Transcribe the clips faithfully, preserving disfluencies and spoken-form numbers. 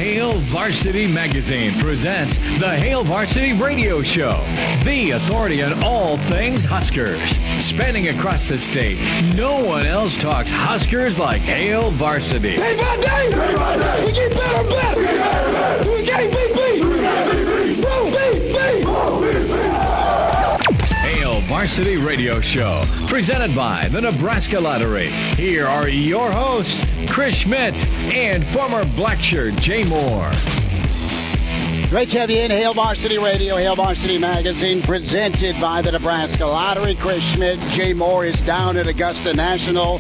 Hail Varsity Magazine presents the Hail Varsity Radio Show, the authority on all things Huskers. Spanning across the state, no one else talks Huskers like Hail Varsity. Day by day, day by day, we get better and better. We got better. We can't beat beat. We got beat beat. Whoa, beat beat. Whoa, beat beat. Hail Varsity Radio Show, presented by the Nebraska Lottery. Here are your hosts, Chris Schmidt and former Blackshirt Jay Moore. Great to have you in Hail Varsity Radio, Hail Varsity Magazine, presented by the Nebraska Lottery. Chris Schmidt, Jay Moore is down at Augusta National.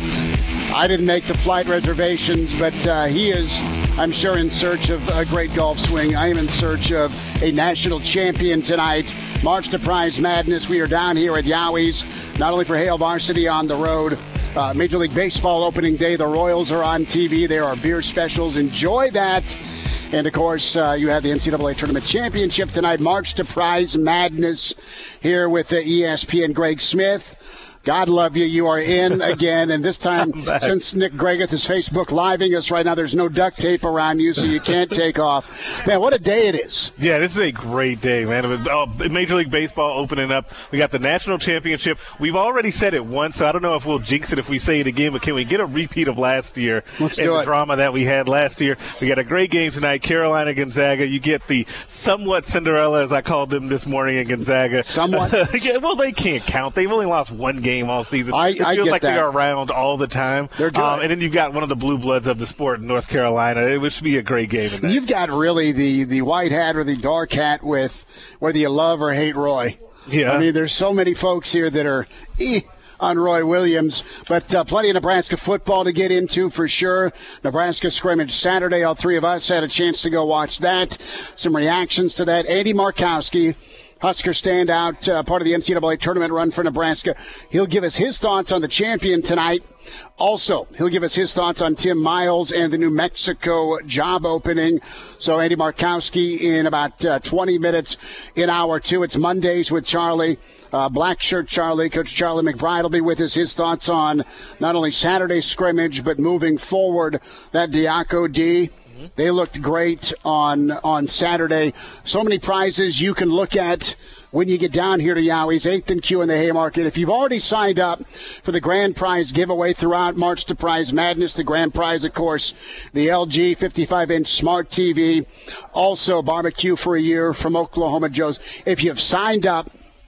I didn't make the flight reservations, but uh, he is, I'm sure, in search of a great golf swing. I am in search of a national champion tonight. March to Prize Madness. We are down here at Yowie's, not only for Hail Varsity on the road. Uh, Major League Baseball opening day. The Royals are on T V. There are beer specials. Enjoy that. And, of course, uh, you have the N C double A Tournament Championship tonight. March to Prize Madness here with uh, E S P N Greg Smith. God love you. You are in again. And this time, since Nick Gregath is Facebook Living us right now, there's no duct tape around you, so you can't take off. Man, what a day it is. Yeah, this is a great day, man. Oh, Major League Baseball opening up. We got the National Championship. We've already said it once, so I don't know if we'll jinx it if we say it again, but can we get a repeat of last year? Let's and do the it. drama that we had last year. We got a great game tonight, Carolina Gonzaga. You get the somewhat Cinderella, as I called them this morning in Gonzaga. Somewhat? Yeah, well, they can't count. They've only lost one game all season. I, it I feels get like that. they are around all the time. They're good. Um, and then you've got one of the blue bloods of the sport in North Carolina. It would be a great game in that. You've got really the, the white hat or the dark hat with whether you love or hate Roy. Yeah. I mean, there's so many folks here that are eh, on Roy Williams, but uh, plenty of Nebraska football to get into for sure. Nebraska scrimmage Saturday. All three of us had a chance to go watch that. Some reactions to that. Andy Markowski, Husker standout, uh, part of the N C double A tournament run for Nebraska. He'll give us his thoughts on the champion tonight. Also, he'll give us his thoughts on Tim Miles and the New Mexico job opening. So Andy Markowski in about uh, twenty minutes in hour two. It's Mondays with Charlie. Uh, Black Shirt Charlie, Coach Charlie McBride will be with us. His thoughts on not only Saturday's scrimmage, but moving forward, that Diaco D. They looked great on on Saturday. So many prizes you can look at when you get down here to Yowie's, eighth and Q in the Haymarket. If you've already signed up for the grand prize giveaway throughout March to Prize Madness, the grand prize, of course, the L G fifty-five inch Smart T V, also barbecue for a year from Oklahoma Joe's. If you've signed up,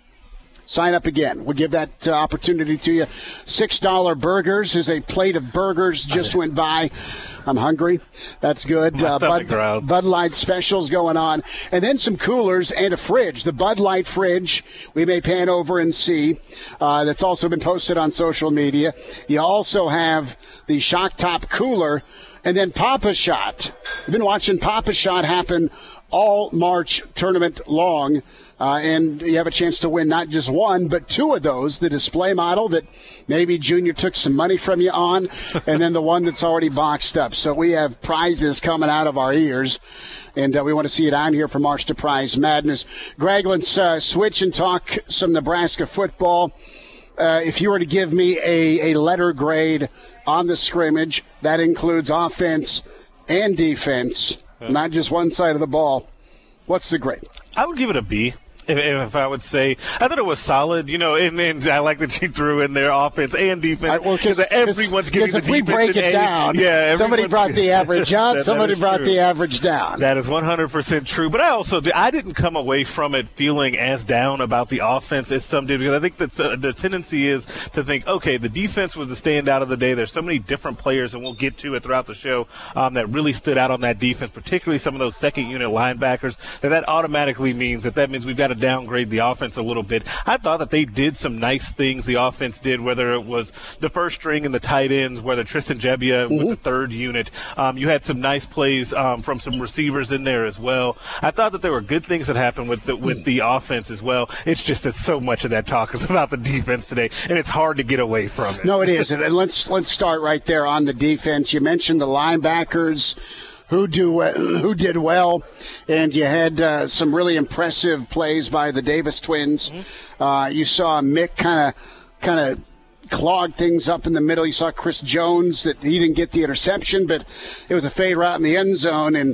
sign up again. We'll give that uh, opportunity to you. six dollar burgers is a plate of burgers just went by. I'm hungry. That's good. Uh, Bud, Bud Light specials going on. And then some coolers and a fridge. The Bud Light fridge we may pan over and see. Uh, that's also been posted on social media. You also have the Shock Top cooler. And then Papa Shot. We've been watching Papa Shot happen all March tournament long. Uh, and you have a chance to win not just one, but two of those, the display model that maybe Junior took some money from you on, and then the one that's already boxed up. So we have prizes coming out of our ears, and uh, we want to see you down here for March to Prize Madness. Greg, let's uh, switch and talk some Nebraska football. Uh, if you were to give me a, a letter grade on the scrimmage, that includes offense and defense, yeah. Not just one side of the ball, what's the grade? I would give it a B. If, if I would say, I thought it was solid, you know, and, and I like that you threw in their offense and defense. Because well, everyone's giving the if we break it down, yeah, somebody brought the average up, that, somebody that brought true. the average down. That is one hundred percent true. But I also I didn't come away from it feeling as down about the offense as some did, because I think that uh, the tendency is to think, okay, the defense was the standout of the day. There's so many different players, and we'll get to it throughout the show, um, that really stood out on that defense, particularly some of those second unit linebackers, that that automatically means that that means we've got to downgrade the offense a little bit. I thought that they did some nice things, the offense did, whether it was the first string and the tight ends, whether Tristan Gebbia mm-hmm. with the third unit. Um, you had some nice plays um, from some receivers in there as well. I thought that there were good things that happened with the, with the offense as well. It's just that so much of that talk is about the defense today, and it's hard to get away from it. No, it is. And let's, let's start right there on the defense. You mentioned the linebackers. Who do who did well, and you had uh, some really impressive plays by the Davis twins. Mm-hmm. Uh, you saw Mick kind of kind of clog things up in the middle. You saw Chris Jones that he didn't get the interception, but it was a fade route in the end zone, and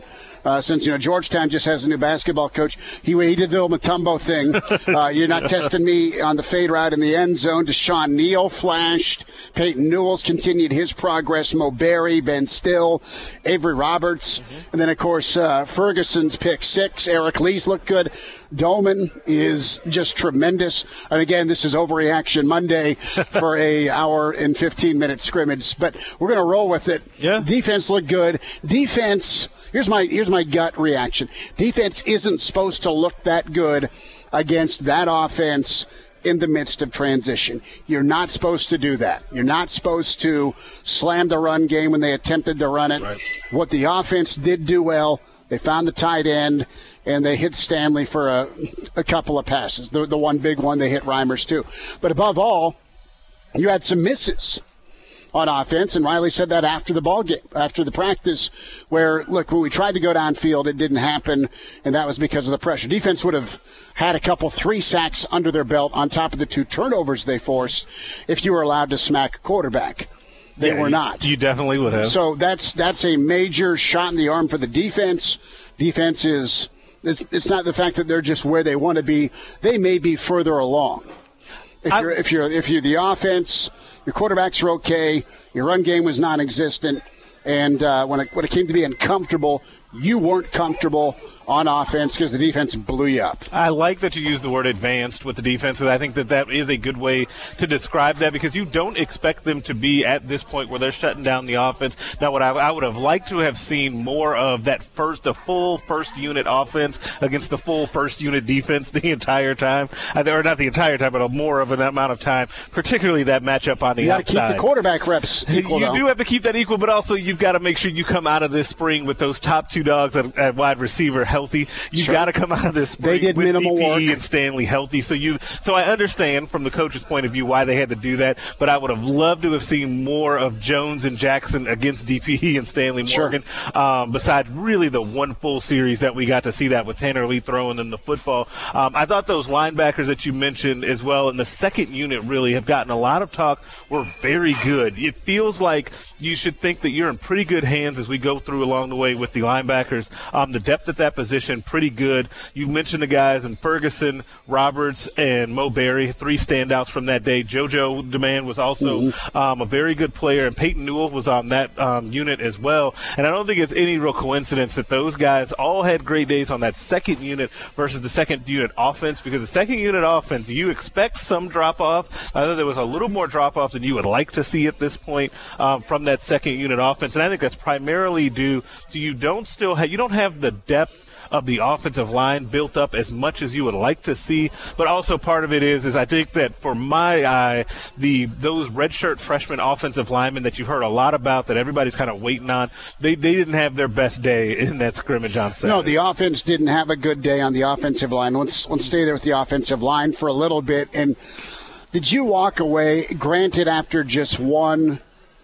uh, since, you know, Georgetown just has a new basketball coach. He, he did the old Mutombo thing. Uh, you're not testing me on the fade route in the end zone. Deshaun Neal flashed. Peyton Newell's continued his progress. Mo Berry, Ben Still, Avery Roberts. Mm-hmm. And then, of course, uh, Ferguson's pick six. Eric Lee's looked good. Dolman is just tremendous. And again, this is Overreaction Monday for a hour and fifteen minute scrimmage, but we're going to roll with it. Yeah. Defense looked good. Defense, here's my here's my gut reaction. Defense isn't supposed to look that good against that offense in the midst of transition. You're not supposed to do that. You're not supposed to slam the run game when they attempted to run it. Right. What the offense did do well, they found the tight end, and they hit Stanley for a, a couple of passes. The, the one big one, they hit Reimers too. But above all, you had some misses on offense, and Riley said that after the ball game, after the practice, where, look, when we tried to go downfield, it didn't happen, and that was because of the pressure. Defense would have had a couple three sacks under their belt on top of the two turnovers they forced if you were allowed to smack a quarterback. They yeah, were you, not. You definitely would have. So that's that's a major shot in the arm for the defense. Defense is it's, it's not the fact that they're just where they want to be. They may be further along. If you're if you're if you're the offense, your quarterbacks are okay. Your run game was non-existent, and uh, when it when it came to being comfortable, you weren't comfortable on offense because the defense blew you up. I like that you use the word advanced with the defense, and I think that that is a good way to describe that because you don't expect them to be at this point where they're shutting down the offense. Now, what I, I would have liked to have seen more of that first, the full first unit offense against the full first unit defense the entire time, or not the entire time, but a more of an amount of time, particularly that matchup on the you outside. You got to keep the quarterback reps equal, You though. do have to keep that equal, but also you've got to make sure you come out of this spring with those top two dogs at, at wide receiver healthy. You've Sure. got to come out of this spring They did with minimal D P E work. and Stanley healthy. So you, so I understand from the coach's point of view why they had to do that, but I would have loved to have seen more of Jones and Jackson against D P E and Stanley Morgan. Sure. Um, besides really the one full series that we got to see that with Tanner Lee throwing them the football. Um, I thought those linebackers that you mentioned as well in the second unit really have gotten a lot of talk. Were very good. It feels like you should think that you're in pretty good hands as we go through along the way with the linebackers. Um, the depth at that position, pretty good. You mentioned the guys in Ferguson, Roberts, and Mo Berry, three standouts from that day. JoJo Demand was also mm-hmm. um, a very good player, and Peyton Newell was on that um, unit as well. And I don't think it's any real coincidence that those guys all had great days on that second unit versus the second unit offense, because the second unit offense, you expect some drop-off. I thought there was a little more drop-off than you would like to see at this point um, from that second unit offense, and I think that's primarily due to you don't still have, you don't have the depth of the offensive line built up as much as you would like to see, but also part of it is is I think that for my eye, the those redshirt freshman offensive linemen that you've heard a lot about that everybody's kind of waiting on, they, they didn't have their best day in that scrimmage on Saturday. No, the offense didn't have a good day on the offensive line. Let's, let's stay there with the offensive line for a little bit. And did you walk away, granted after just one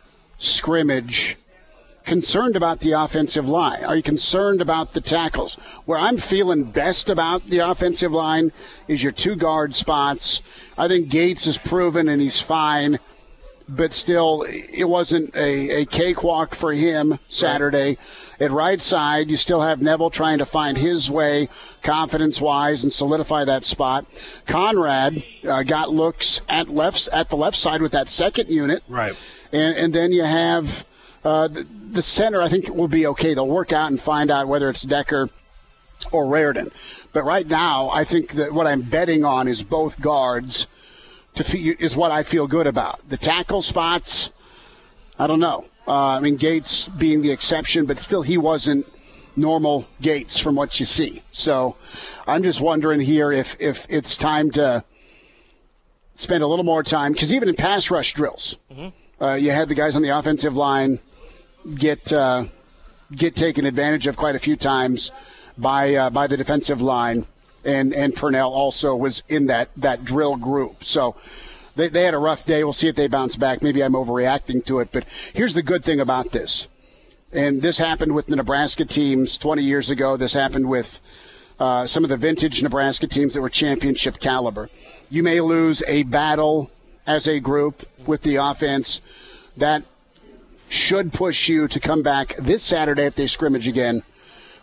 scrimmage, concerned about the offensive line? Are you concerned about the tackles? Where I'm feeling best about the offensive line is your two guard spots. I think Gates is proven and he's fine, but still it wasn't a, a cakewalk for him Saturday. Right. At right side, you still have Neville trying to find his way confidence-wise and solidify that spot. Conrad uh, got looks at left at the left side with that second unit. Right. And, and then you have uh, the, the center, I think, will be okay. They'll work out and find out whether it's Decker or Raridan. But right now, I think that what I'm betting on is both guards to fe- is what I feel good about. The tackle spots, I don't know. Uh, I mean, Gates being the exception, but still he wasn't normal Gates from what you see. So I'm just wondering here if, if it's time to spend a little more time, because even in pass rush drills, mm-hmm. Uh, you had the guys on the offensive line get uh, get taken advantage of quite a few times by uh, by the defensive line, and, and Purnell also was in that, that drill group. So they, they had a rough day. We'll see if they bounce back. Maybe I'm overreacting to it, but here's the good thing about this. And this happened with the Nebraska teams twenty years ago. This happened with uh, some of the vintage Nebraska teams that were championship caliber. You may lose a battle as a group with the offense. That should push you to come back this Saturday if they scrimmage again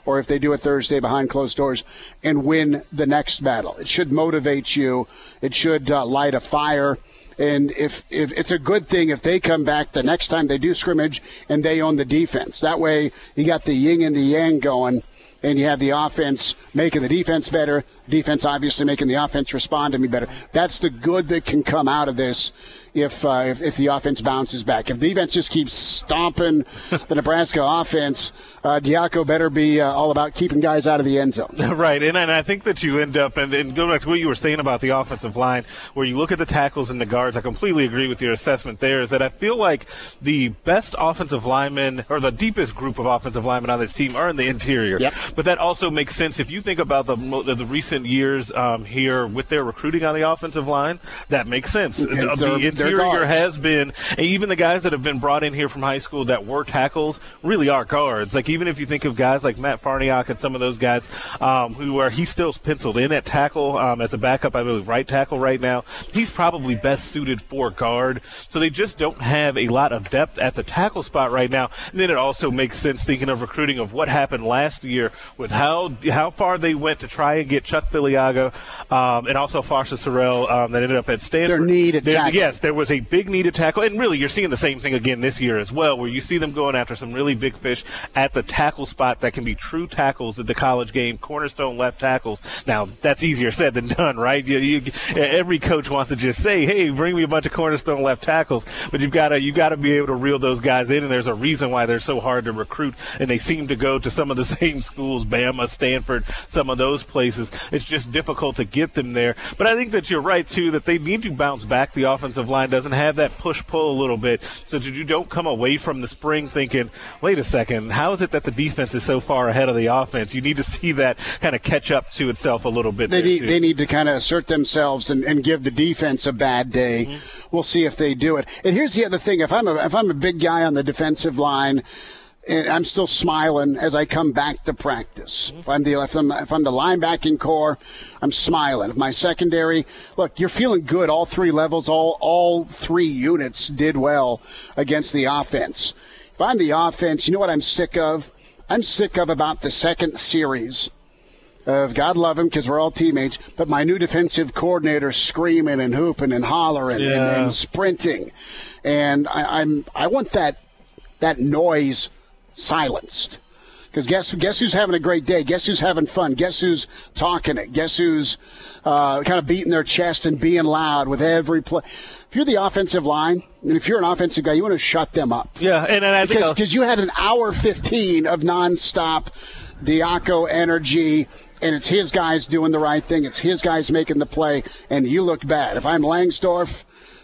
or if they do it Thursday behind closed doors, and win the next battle. It should motivate you. It should uh, light a fire. And if, if it's a good thing if they come back the next time they do scrimmage and they own the defense. That way you got the yin and the yang going, and you have the offense making the defense better, defense obviously making the offense respond to me better. That's the good that can come out of this if, uh, if if the offense bounces back. If the defense just keeps stomping the Nebraska offense, uh, Diaco better be uh, all about keeping guys out of the end zone. Right, and, and I think that you end up, and, and going back to what you were saying about the offensive line, where you look at the tackles and the guards, I completely agree with your assessment there, is that I feel like the best offensive linemen, or the deepest group of offensive linemen on this team are in the interior. Yep. But that also makes sense if you think about the the, the recent years um, here with their recruiting on the offensive line. That makes sense. And the they're- the they're interior guards. has been, and even the guys that have been brought in here from high school that were tackles really are guards. Like even if you think of guys like Matt Farniok and some of those guys um, who are, he's still penciled in at tackle um, as a backup, I believe, right tackle right now. He's probably best suited for guard. So they just don't have a lot of depth at the tackle spot right now. And then it also makes sense thinking of recruiting of what happened last year with how how far they went to try and get Chuck Filiaga um, and also Farsha Sorrell um, that ended up at Stanford. Their need at There- tackle. Yes, there was a big need at tackle, and really you're seeing the same thing again this year as well, where you see them going after some really big fish at the tackle spot that can be true tackles at the college game, cornerstone left tackles. Now, that's easier said than done, right? You, you, every coach wants to just say, hey, bring me a bunch of cornerstone left tackles, but you've got to you got to be able to reel those guys in, and there's a reason why they're so hard to recruit, and they seem to go to some of the same schools, Bama, Stanford, some of those places. It's just difficult to get them there. But I think that you're right, too, that they need to bounce back. The offensive line doesn't have that push-pull a little bit, so that you don't come away from the spring thinking, wait a second, how is it that the defense is so far ahead of the offense? You need to see that kind of catch up to itself a little bit. They there, need too. they need to kind of assert themselves and, and give the defense a bad day. Mm-hmm. We'll see if they do it. And here's the other thing: if I'm a if I'm a big guy on the defensive line, and I'm still smiling as I come back to practice. Mm-hmm. If I'm the if I'm, if I'm the linebacking core, I'm smiling. If my secondary, look, you're feeling good. All three levels, all all three units did well against the offense. If I'm the offense, you know what I'm sick of? I'm sick of about the second series of, God love him because we're all teammates, but my new defensive coordinator screaming and hooping and hollering Yeah. and, and sprinting. And I, I'm I want that that noise silenced. Because guess, guess who's having a great day? Guess who's having fun? Guess who's talking it? Guess who's uh, kind of beating their chest and being loud with every play? If you're the offensive line, and if you're an offensive guy, you want to shut them up. Yeah, and, and I think Because because you had an hour fifteen of nonstop Diaco energy, and it's his guys doing the right thing. It's his guys making the play, and you looked bad. If I'm Langsdorf,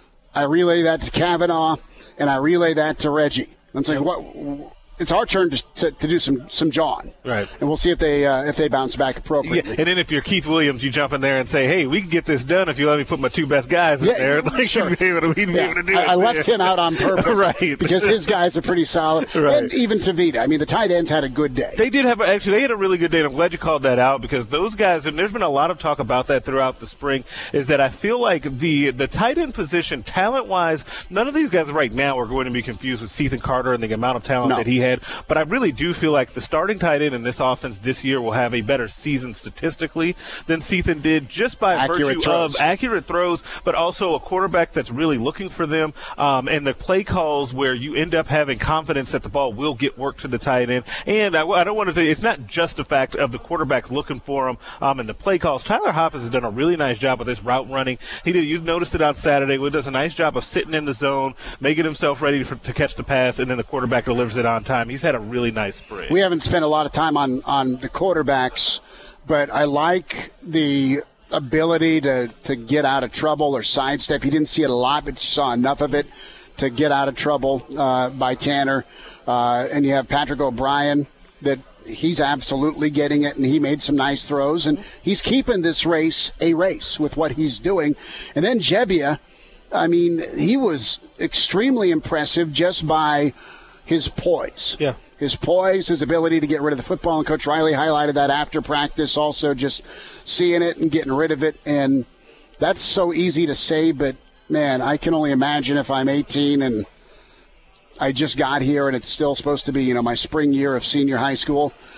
I relay that to Kavanaugh, and I relay that to Reggie. I'm saying, what? It's our turn to, to, to do some some jawing, Right. And we'll see if they uh, if they bounce back appropriately. Yeah, and then if you're Keith Williams, you jump in there and say, hey, we can get this done if you let me put my two best guys in Yeah, there. Like, sure. we'd be able to, we'd be Yeah, able to do I, it I left there. him out on purpose, Right. Because his guys are pretty solid, Right. and even Tavita. I mean, the tight ends had a good day. They did have actually. They had a really good day. And I'm glad you called that out because those guys. And there's been a lot of talk about that throughout the spring. Is that I feel like the the tight end position, talent wise, none of these guys right now are going to be confused with Sethan Carter and the amount of talent No. that he had. But I really do feel like the starting tight end in this offense this year will have a better season statistically than Sethan did, just by Accurate virtue throws. of accurate throws, but also a quarterback that's really looking for them, um, and the play calls where you end up having confidence that the ball will get work to the tight end. And I, I don't want to say it's not just the fact of the quarterbacks looking for him um, and the play calls. Tyler Hoppes has done a really nice job with this route running. He did. You noticed it on Saturday. He does a nice job of sitting in the zone, making himself ready for, to catch the pass, and then the quarterback delivers it on time. He's had a really nice spring. We haven't spent a lot of time on, on the quarterbacks, but I like the ability to, to get out of trouble or sidestep. You didn't see it a lot, but you saw enough of it to get out of trouble uh, by Tanner. Uh, and you have Patrick O'Brien that he's absolutely getting it, and he made some nice throws, and he's keeping this race a race with what he's doing. And then Jebbia, I mean, he was extremely impressive just by his poise. Yeah. His poise, his ability to get rid of the football, and Coach Riley highlighted that after practice, also just seeing it and getting rid of it. And that's so easy to say, but, man, I can only imagine if I'm eighteen and I just got here and it's still supposed to be, you know, my spring year of senior high school.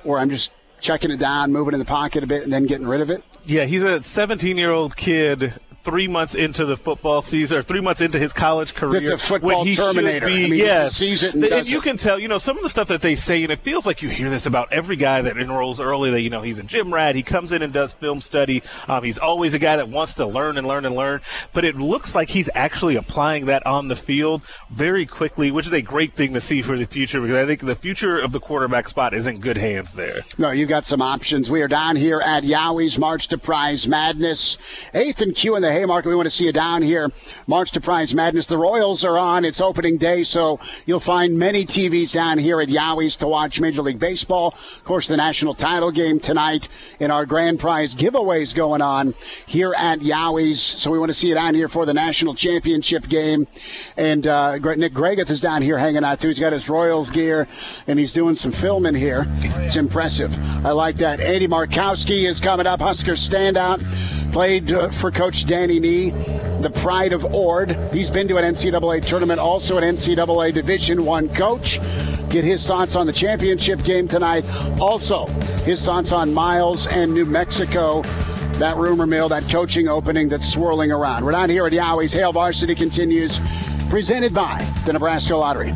or I'm just checking it down, moving in the pocket a bit, and then getting rid of it? Yeah, he's a seventeen-year-old kid three months into the football season, or three months into his college career. It's a football when he terminator. Be, I mean, yeah. he sees it and, and does you it. can tell, you know, some of the stuff that they say, and it feels like you hear this about every guy that enrolls early, that, you know, he's a gym rat. He comes in and does film study. Um, he's always a guy that wants to learn and learn and learn. But it looks like he's actually applying that on the field very quickly, which is a great thing to see for the future, because I think the future of the quarterback spot is in good hands there. No, you got some options. We are down here at Yowie's March to Prize Madness. eighth and Q in the Haymarket. We want to see you down here. March to Prize Madness. The Royals are on. It's opening day, so you'll find many T Vs down here at Yowie's to watch Major League Baseball. Of course, the national title game tonight, and our grand prize giveaways going on here at Yowie's. So we want to see you down here for the national championship game. And uh, Nick Gregath is down here hanging out, too. He's got his Royals gear, and he's doing some filming here. It's impressive. I like that. Andy Markowski is coming up. Husker standout. Played uh, for Coach Danny Nee, the pride of Ord. He's been to an N C double A tournament, also an N C double A Division One coach. Get his thoughts on the championship game tonight. Also, his thoughts on Miles and New Mexico, that rumor mill, that coaching opening that's swirling around. We're down here at Yowie's. Hail Varsity continues, presented by the Nebraska Lottery.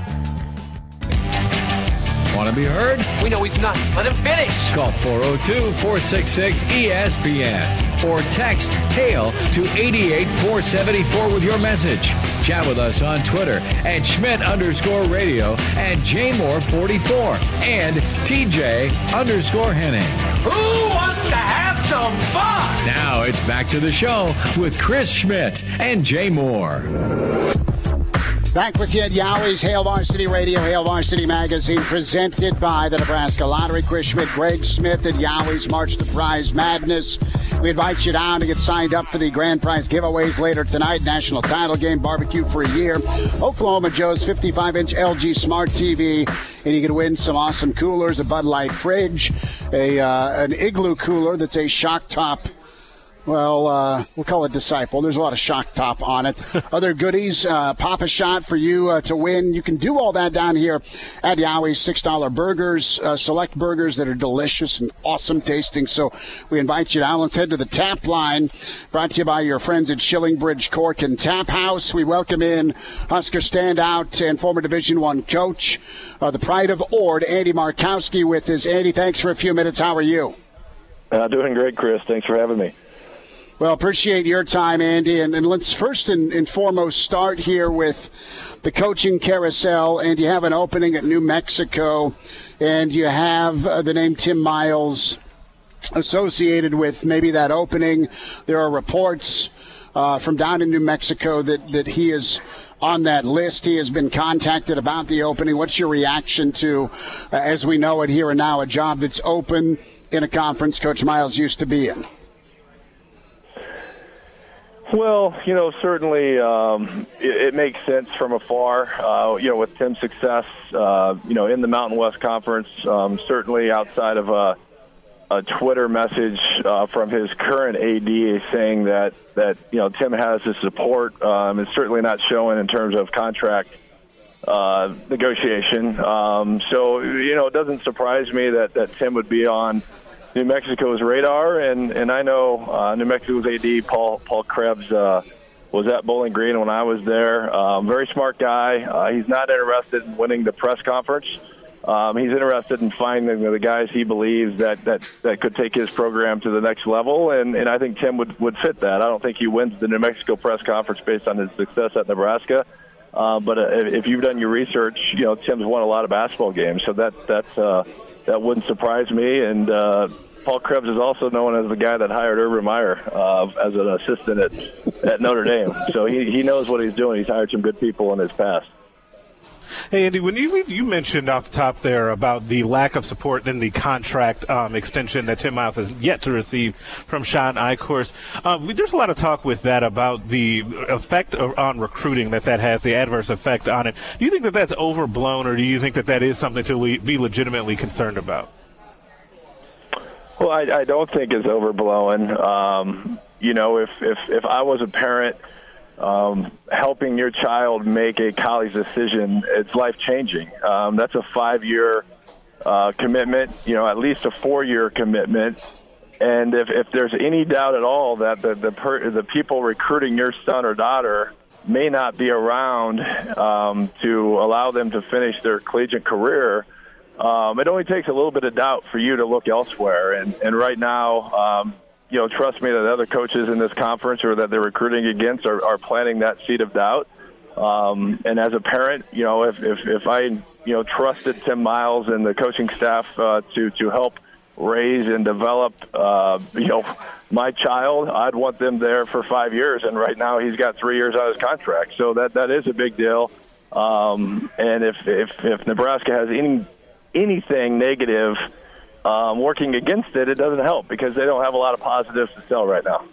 Want to be heard? We know he's not. Let him finish. Call four oh two, four six six, E S P N or text HAIL to eight eight four seven four with your message. Chat with us on Twitter at Schmidt underscore radio and Jmore forty-four and T J underscore Henning. Who wants to have some fun? Now it's back to the show with Chris Schmidt and Jmore. Back with you at Yowie's Hail Varsity Radio, Hail Varsity Magazine, presented by the Nebraska Lottery. Chris Schmidt, Greg Smith at Yowie's March to Prize Madness. We invite you down to get signed up for the grand prize giveaways later tonight. National title game, barbecue for a year, Oklahoma Joe's fifty-five inch L G Smart T V, and you can win some awesome coolers, a Bud Light fridge, a uh, an Igloo cooler that's a shock top. Well, uh, we'll call it Disciple. There's a lot of shock top on it. Other goodies, uh, pop a shot for you uh, to win. You can do all that down here at Yowie's. six dollar burgers, uh, select burgers that are delicious and awesome tasting. So we invite you down. Let's head to the tap line, brought to you by your friends at Shillingbridge Cork and Tap House. We welcome in Husker standout and former Division One coach, uh, the pride of Ord, Andy Markowski with us. Andy, thanks for a few minutes. How are you? Uh, doing great, Chris. Thanks for having me. Well, appreciate your time, Andy. And, and let's first and, and foremost start here with the coaching carousel. And you have an opening at New Mexico, and you have uh, the name Tim Miles associated with maybe that opening. There are reports uh, from down in New Mexico that, that he is on that list. He has been contacted about the opening. What's your reaction to, uh, as we know it here and now, a job that's open in a conference Coach Miles used to be in? Well, you know, certainly um, it, it makes sense from afar. Uh, you know, with Tim's success, uh, you know, in the Mountain West Conference, um, certainly outside of a, a Twitter message uh, from his current A D saying that, that you know, Tim has his support. Um, it's certainly not showing in terms of contract uh, negotiation. Um, so, you know, it doesn't surprise me that, that Tim would be on New Mexico's radar, and, and I know uh, New Mexico's A D, Paul Paul Krebs, uh, was at Bowling Green when I was there. Um, very smart guy. Uh, he's not interested in winning the press conference. Um, he's interested in finding the guys he believes that, that, that could take his program to the next level, and, and I think Tim would, would fit that. I don't think he wins the New Mexico press conference based on his success at Nebraska. Uh, but uh, if you've done your research, you know, Tim's won a lot of basketball games, so that that's uh, that wouldn't surprise me. And uh, Paul Krebs is also known as the guy that hired Urban Meyer uh, as an assistant at, at Notre Dame. So he, he knows what he's doing. He's hired some good people in his past. Hey, Andy, when you you mentioned off the top there about the lack of support in the contract um, extension that Tim Miles has yet to receive from Sean Eichhorst, um, there's a lot of talk with that about the effect on recruiting that that has, the adverse effect on it. Do you think that that's overblown, or do you think that that is something to le- be legitimately concerned about? Well, I, I don't think it's overblown. Um, you know, if, if, if I was a parent – Um, helping your child make a college decision, it's life-changing. Um, that's a five-year uh, commitment, you know, at least a four-year commitment. And if, if there's any doubt at all that the the, per, the people recruiting your son or daughter may not be around um, to allow them to finish their collegiate career, um, it only takes a little bit of doubt for you to look elsewhere. And, and right now, um, you know, trust me that the other coaches in this conference or that they're recruiting against are, are planting that seed of doubt. Um, and as a parent, you know, if, if, if I, you know, trusted Tim Miles and the coaching staff uh, to, to help raise and develop, uh, you know, my child, I'd want them there for five years. And right now he's got three years on his contract. So that, that is a big deal. Um, and if, if, if Nebraska has any, anything negative um, working against it, it doesn't help because they don't have a lot of positives to sell right now.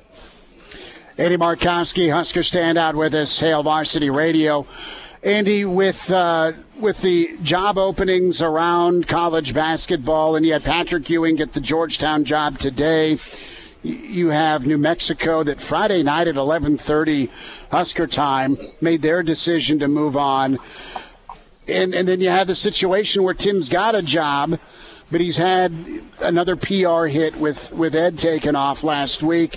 Andy Markowski, Husker standout with us, Hail Varsity Radio. Andy, with uh, with the job openings around college basketball, and you had Patrick Ewing get the Georgetown job today. You have New Mexico that Friday night at eleven thirty Husker time made their decision to move on. And, and then you have the situation where Tim's got a job, but he's had another P R hit with, with Ed taken off last week.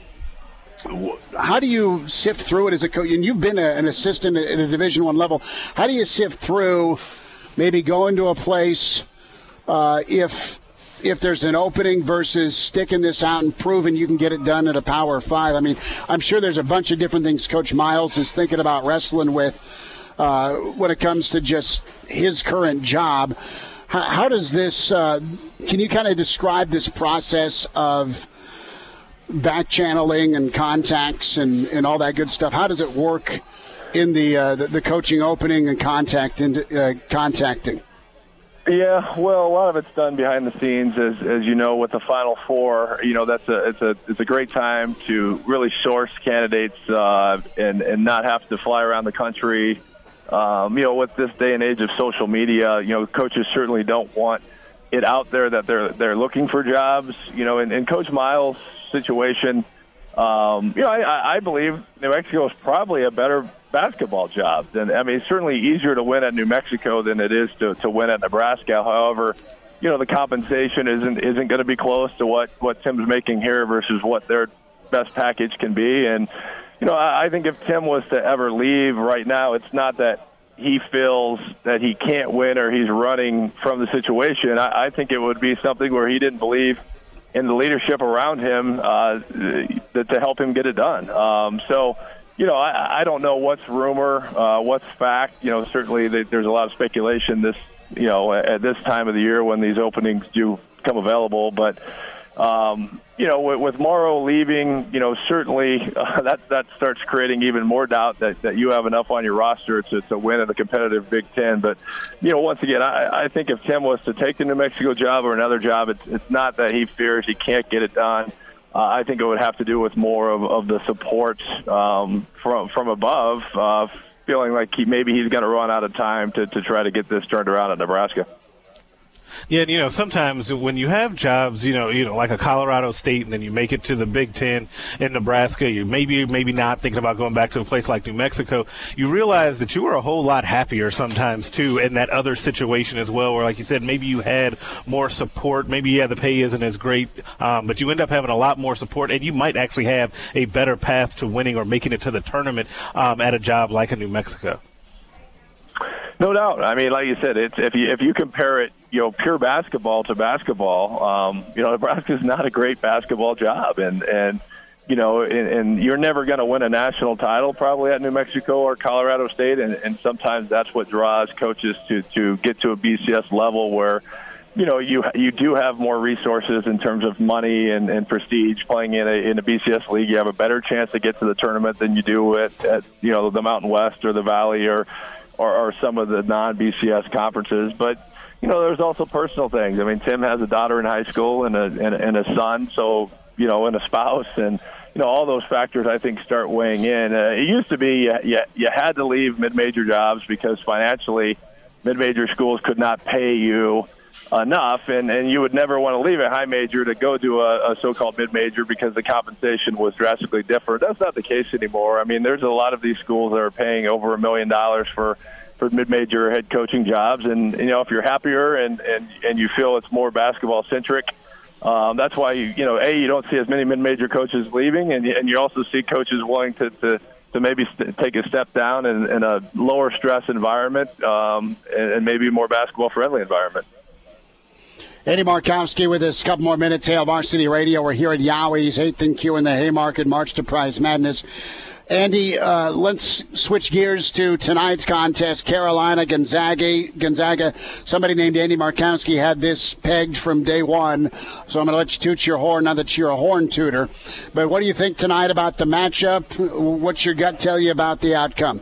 How do you sift through it as a coach? And you've been a, an assistant at a Division One level. How do you sift through maybe going to a place uh, if if there's an opening versus sticking this out and proving you can get it done at a Power Five? I mean, I'm sure there's a bunch of different things Coach Miles is thinking about wrestling with uh, when it comes to just his current job. How, how does this? Uh, can you kind of describe this process of back channeling and contacts and, and all that good stuff? How does it work in the uh, the, the coaching opening and contact and uh, contacting? Yeah, well, a lot of it's done behind the scenes, as as you know, with the Final Four. You know, that's a it's a it's a great time to really source candidates uh, and and not have to fly around the country. Um, you know, with this day and age of social media, you know, coaches certainly don't want it out there that they're they're looking for jobs. You know, and, and Coach Miles' situation, um, you know, I, I believe New Mexico is probably a better basketball job than, I mean, it's certainly easier to win at New Mexico than it is to, to win at Nebraska. However, you know, the compensation isn't isn't going to be close to what, what Tim's making here versus what their best package can be. And, you know, I, I think if Tim was to ever leave right now, it's not that he feels that he can't win or he's running from the situation. I, I think it would be something where he didn't believe in the leadership around him uh, to help him get it done. Um, so, you know, I, I don't know what's rumor, uh, what's fact. You know, certainly there's a lot of speculation this, you know, at this time of the year when these openings do come available. But, um, you know, with, with Morrow leaving, you know, certainly uh, that that starts creating even more doubt that, that you have enough on your roster to, to win in the competitive Big Ten. But, you know, once again, I, I think if Tim was to take the New Mexico job or another job, it's, it's not that he fears he can't get it done. Uh, I think it would have to do with more of, of the support um, from from above, uh, feeling like he, maybe he's going to run out of time to, to try to get this turned around at Nebraska. Yeah, and, you know, sometimes when you have jobs, you know, you know, like a Colorado State, and then you make it to the Big Ten in Nebraska, you maybe, maybe not thinking about going back to a place like New Mexico, you realize that you were a whole lot happier sometimes, too, in that other situation as well, where, like you said, maybe you had more support. Maybe, yeah, the pay isn't as great, um, but you end up having a lot more support, and you might actually have a better path to winning or making it to the tournament um, at a job like a New Mexico. No doubt. I mean, like you said, it's if you if you compare it, you know, pure basketball to basketball, um, you know, Nebraska is not a great basketball job, and and you know, and, and you're never going to win a national title probably at New Mexico or Colorado State, and, and sometimes that's what draws coaches to to get to a B C S level where, you know, you you do have more resources in terms of money and, and prestige playing in a in a B C S league. You have a better chance to get to the tournament than you do at, at you know the Mountain West or the Valley or. Or, or some of the non-B C S conferences. But, you know, there's also personal things. I mean, Tim has a daughter in high school and a, and, and a son, so, you know, and a spouse. And, you know, all those factors, I think, start weighing in. Uh, it used to be you, you, you had to leave mid-major jobs because financially mid-major schools could not pay you enough, and, and you would never want to leave a high major to go to a, a so-called mid-major because the compensation was drastically different. That's not the case anymore. I mean, there's a lot of these schools that are paying over a million dollars for for mid-major head coaching jobs. And, you know, if you're happier and, and, and you feel it's more basketball-centric, um, that's why, you, you know, A, you don't see as many mid-major coaches leaving, and, and you also see coaches willing to, to, to maybe st- take a step down in, in a lower-stress environment um, and, and maybe a more basketball-friendly environment. Eddie Markowski with us. A couple more minutes. Hail Varsity Radio. We're here at Yowie's, eighth and Q in the Haymarket March to Prize Madness. Andy, uh, let's switch gears to tonight's contest. Carolina, Gonzaga. Gonzaga. Somebody named Andy Markowski had this pegged from day one, so I'm going to let you toot your horn now that you're a horn tutor. But what do you think tonight about the matchup? What's your gut tell you about the outcome?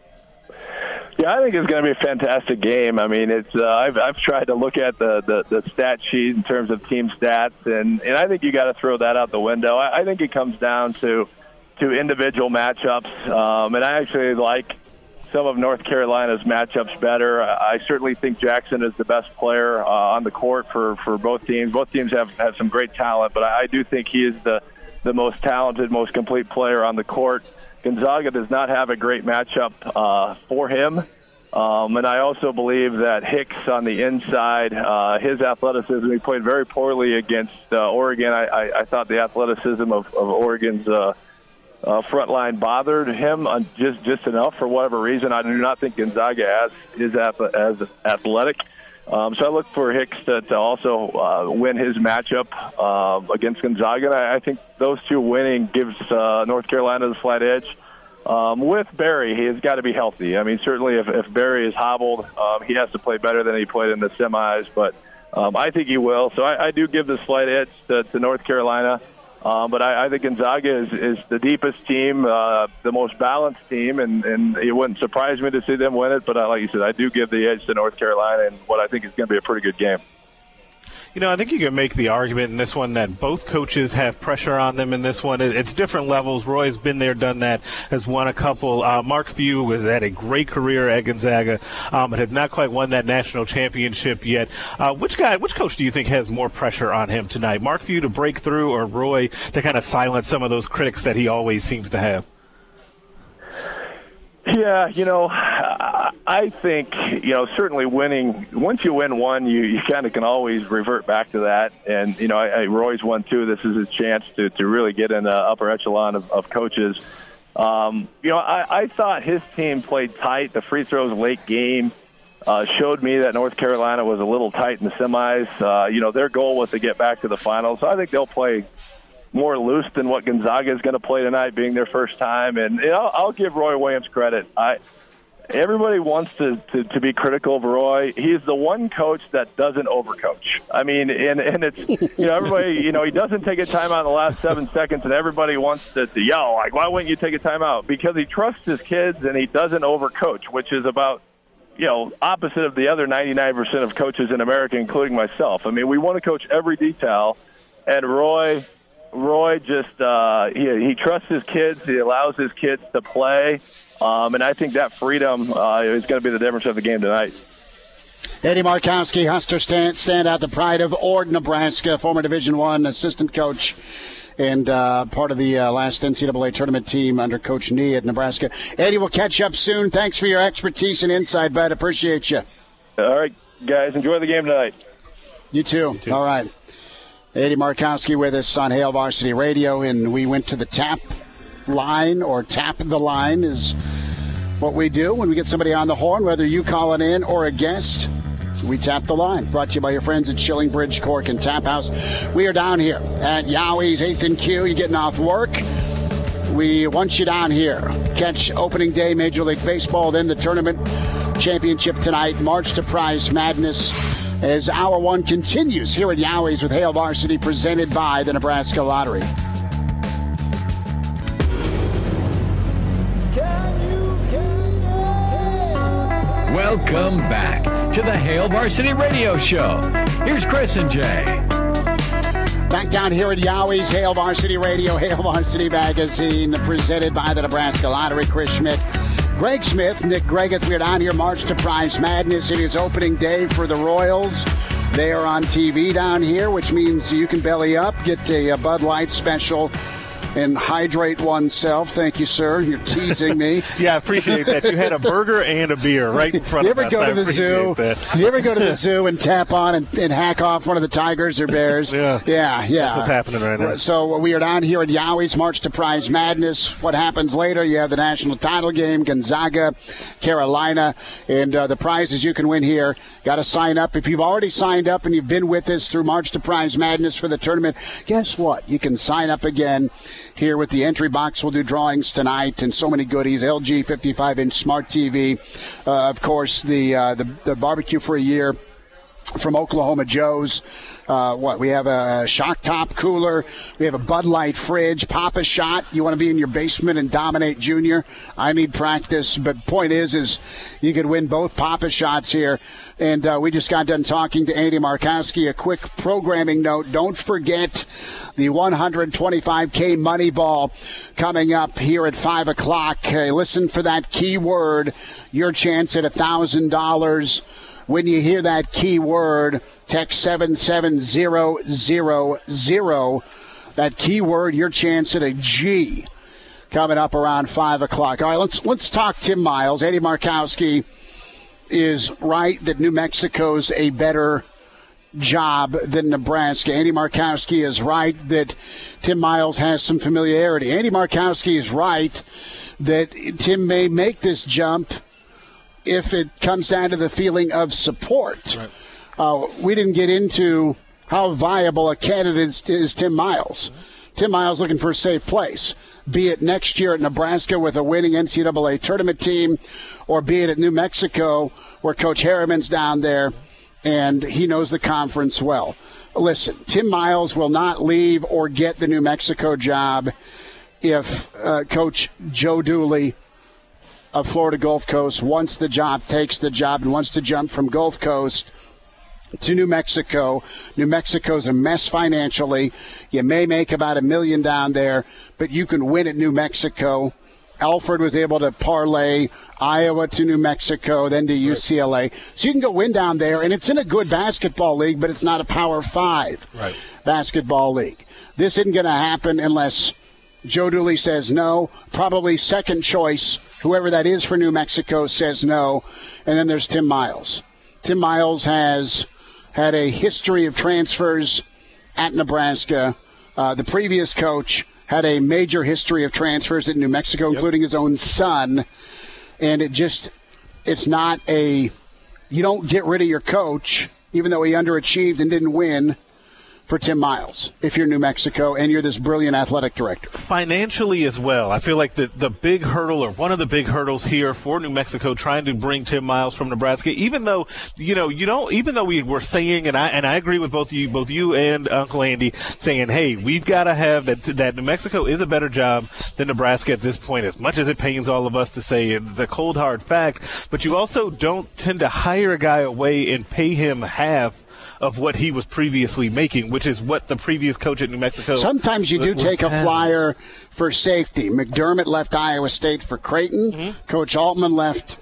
Yeah, I think it's going to be a fantastic game. I mean, it's uh, I've I've tried to look at the, the, the stat sheet in terms of team stats, and, and I think you got to throw that out the window. I, I think it comes down to to individual matchups, um, and I actually like some of North Carolina's matchups better. I certainly think Jackson is the best player uh, on the court for, for both teams. Both teams have, have some great talent, but I do think he is the, the most talented, most complete player on the court. Gonzaga does not have a great matchup uh, for him. Um, and I also believe that Hicks on the inside, uh, his athleticism, he played very poorly against uh, Oregon. I, I, I thought the athleticism of, of Oregon's uh, uh, front line bothered him on just, just enough for whatever reason. I do not think Gonzaga as, is as athletic. Um, so I look for Hicks to, to also uh, win his matchup uh, against Gonzaga. And I, I think those two winning gives uh, North Carolina the slight edge. Um, with Barry, he has got to be healthy. I mean, certainly if, if Barry is hobbled, um, he has to play better than he played in the semis. But um, I think he will. So I, I do give the slight edge to, to North Carolina. Um, but I, I think Gonzaga is, is the deepest team, uh, the most balanced team, and, and it wouldn't surprise me to see them win it. But I, like you said, I do give the edge to North Carolina in what I think is going to be a pretty good game. You know, I think you can make the argument in this one that both coaches have pressure on them in this one. It's different levels. Roy's been there, done that, has won a couple. Uh, Mark Few has had a great career at Gonzaga, um, but has not quite won that national championship yet. Uh, which guy, which coach do you think has more pressure on him tonight? Mark Few to break through, or Roy to kind of silence some of those critics that he always seems to have? Yeah, you know, I think, you know, certainly winning, once you win one, you, you kind of can always revert back to that. And, you know, I, I, Roy's won two. This is his chance to, to really get in the upper echelon of, of coaches. Um, you know, I, I thought his team played tight. The free throws late game uh, showed me that North Carolina was a little tight in the semis. Uh, you know, their goal was to get back to the finals. So I think they'll play more loose than what Gonzaga is going to play tonight, being their first time. And you know, I'll give Roy Williams credit. I everybody wants to, to, to be critical of Roy. He's the one coach that doesn't overcoach. I mean, and, and it's, you know, everybody, you know, he doesn't take a timeout in the last seven seconds, and everybody wants to, to yell, like, why wouldn't you take a timeout? Because he trusts his kids and he doesn't overcoach, which is about, you know, opposite of the other ninety-nine percent of coaches in America, including myself. I mean, we want to coach every detail, and Roy – Roy just uh, he, he trusts his kids. He allows his kids to play, um, and I think that freedom uh, is going to be the difference of the game tonight. Eddie Markowski, Husker stand, stand out, the pride of Ord, Nebraska, former Division One assistant coach, and uh, part of the uh, last N C double A tournament team under Coach Nee at Nebraska. Eddie, we'll catch up soon. Thanks for your expertise and insight, bud. Appreciate you. All right, guys, enjoy the game tonight. You too. You too. All right. Eddie Markowski with us on Hail Varsity Radio, and we went to the tap line, or tap the line is what we do when we get somebody on the horn, whether you call it in or a guest. We tap the line. Brought to you by your friends at Shillingbridge Cork and Tap House. We are down here at Yowie's, eighth and Q. You're getting off work. We want you down here. Catch opening day Major League Baseball, then the tournament championship tonight, March to Prize Madness, as Hour One continues here at Yowie's with Hail Varsity, presented by the Nebraska Lottery. Welcome back to the Hail Varsity Radio Show. Here's Chris and Jay. Back down here at Yowie's, Hail Varsity Radio, Hail Varsity Magazine, presented by the Nebraska Lottery. Chris Schmidt, Greg Smith, Nick Greggeth. We're down here, March to Prize Madness. It is opening day for the Royals. They are on T V down here, which means you can belly up, get a, a Bud Light special and hydrate oneself. Thank you, sir. You're teasing me. Yeah, I appreciate that. You had a burger and a beer right in front you of ever us. go I to the zoo? that. You ever go to the zoo and tap on and, and hack off one of the tigers or bears? Yeah. Yeah, yeah. That's what's happening right now. So we are down here at Yowie's March to Prize Madness. What happens later? You have the national title game, Gonzaga, Carolina, and uh, the prizes you can win here. Got to sign up. If you've already signed up and you've been with us through March to Prize Madness for the tournament, guess what? You can sign up again here with the entry box. We'll do drawings tonight and so many goodies. L G fifty-five inch smart T V. Uh, of course, the, uh, the the barbecue for a year from Oklahoma Joe's. Uh, what, we have a shock top cooler. We have a Bud Light fridge. Papa Shot. You want to be in your basement and dominate Junior? I need practice. But point is, is you could win both Papa Shots here. And uh, we just got done talking to Andy Markowski. A quick programming note. Don't forget the one hundred twenty-five K Money Ball coming up here at five o'clock. Uh, listen for that key word. Your chance at one thousand dollars. When you hear that key word, text seven seven zero zero zero. That key word, your chance at a G, coming up around five o'clock. All right, let's let's talk Tim Miles. Andy Markowski is right that New Mexico's a better job than Nebraska. Andy Markowski is right that Tim Miles has some familiarity. Andy Markowski is right that Tim may make this jump if it comes down to the feeling of support. Right. Uh, we didn't get into how viable a candidate is Tim Miles. Mm-hmm. Tim Miles looking for a safe place, be it next year at Nebraska with a winning N C double A tournament team, or be it at New Mexico where Coach Harriman's down there and he knows the conference well. Listen, Tim Miles will not leave or get the New Mexico job if uh, Coach Joe Dooley of Florida Gulf Coast wants the job, takes the job, and wants to jump from Gulf Coast to New Mexico. New Mexico's a mess financially. You may make about a million down there, but you can win at New Mexico. Alfred was able to parlay Iowa to New Mexico, then to U C L A. Right. So you can go win down there, and it's in a good basketball league, but it's not a Power Five right. basketball league. This isn't going to happen unless Joe Dooley says no. Probably second choice, whoever that is for New Mexico, says no. And then there's Tim Miles. Tim Miles has had a history of transfers at Nebraska. Uh, the previous coach had a major history of transfers at New Mexico, yep. including his own son. And it just, it's not a, you don't get rid of your coach, even though he underachieved and didn't win, for Tim Miles, if you're New Mexico and you're this brilliant athletic director. Financially as well. I feel like the, the big hurdle, or one of the big hurdles here for New Mexico trying to bring Tim Miles from Nebraska, even though, you know, you don't, even though we were saying, and I and I agree with both you, both you and Uncle Andy, saying, hey, we've got to have that, that New Mexico is a better job than Nebraska at this point, as much as it pains all of us to say the cold, hard fact. But you also don't tend to hire a guy away and pay him half of what he was previously making, which is what the previous coach at New Mexico. Sometimes you do take a flyer for safety. McDermott left Iowa State for Creighton. Mm-hmm. Coach Altman left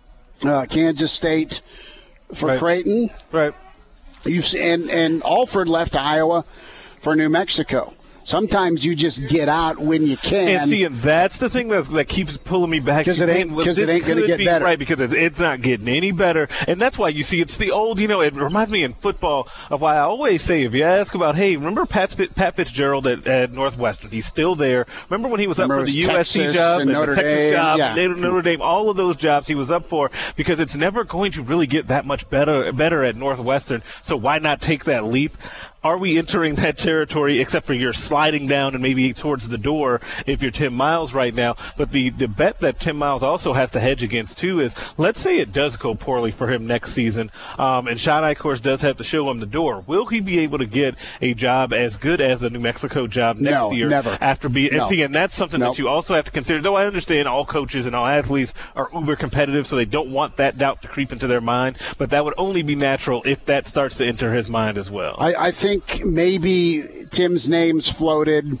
uh, Kansas State for right. Creighton. Right. You and and Alford left Iowa for New Mexico. Sometimes you just get out when you can. And see, and that's the thing that that keeps pulling me back. Because it ain't, well, it ain't going to get be, better. Right, because it's, it's not getting any better. And that's why you see it's the old, you know, it reminds me in football of why I always say, if you ask about, hey, remember Pat, Pat Fitzgerald at, at Northwestern? He's still there. Remember when he was remember up for the Texas U S C job and, and Notre the Texas Dame, job, yeah. and Notre Dame, all of those jobs he was up for, because it's never going to really get that much better, better at Northwestern. So why not take that leap? Are we entering that territory, except for you're sliding down and maybe towards the door if you're Tim Miles right now? But the, the bet that Tim Miles also has to hedge against, too, is let's say it does go poorly for him next season, um, and Shaddai, of course, does have to show him the door. Will he be able to get a job as good as the New Mexico job next no, year? Never. After being, no. and see, and that's something nope. that you also have to consider. Though I understand all coaches and all athletes are uber competitive, so they don't want that doubt to creep into their mind, but that would only be natural if that starts to enter his mind as well. I, I think maybe Tim's name's floated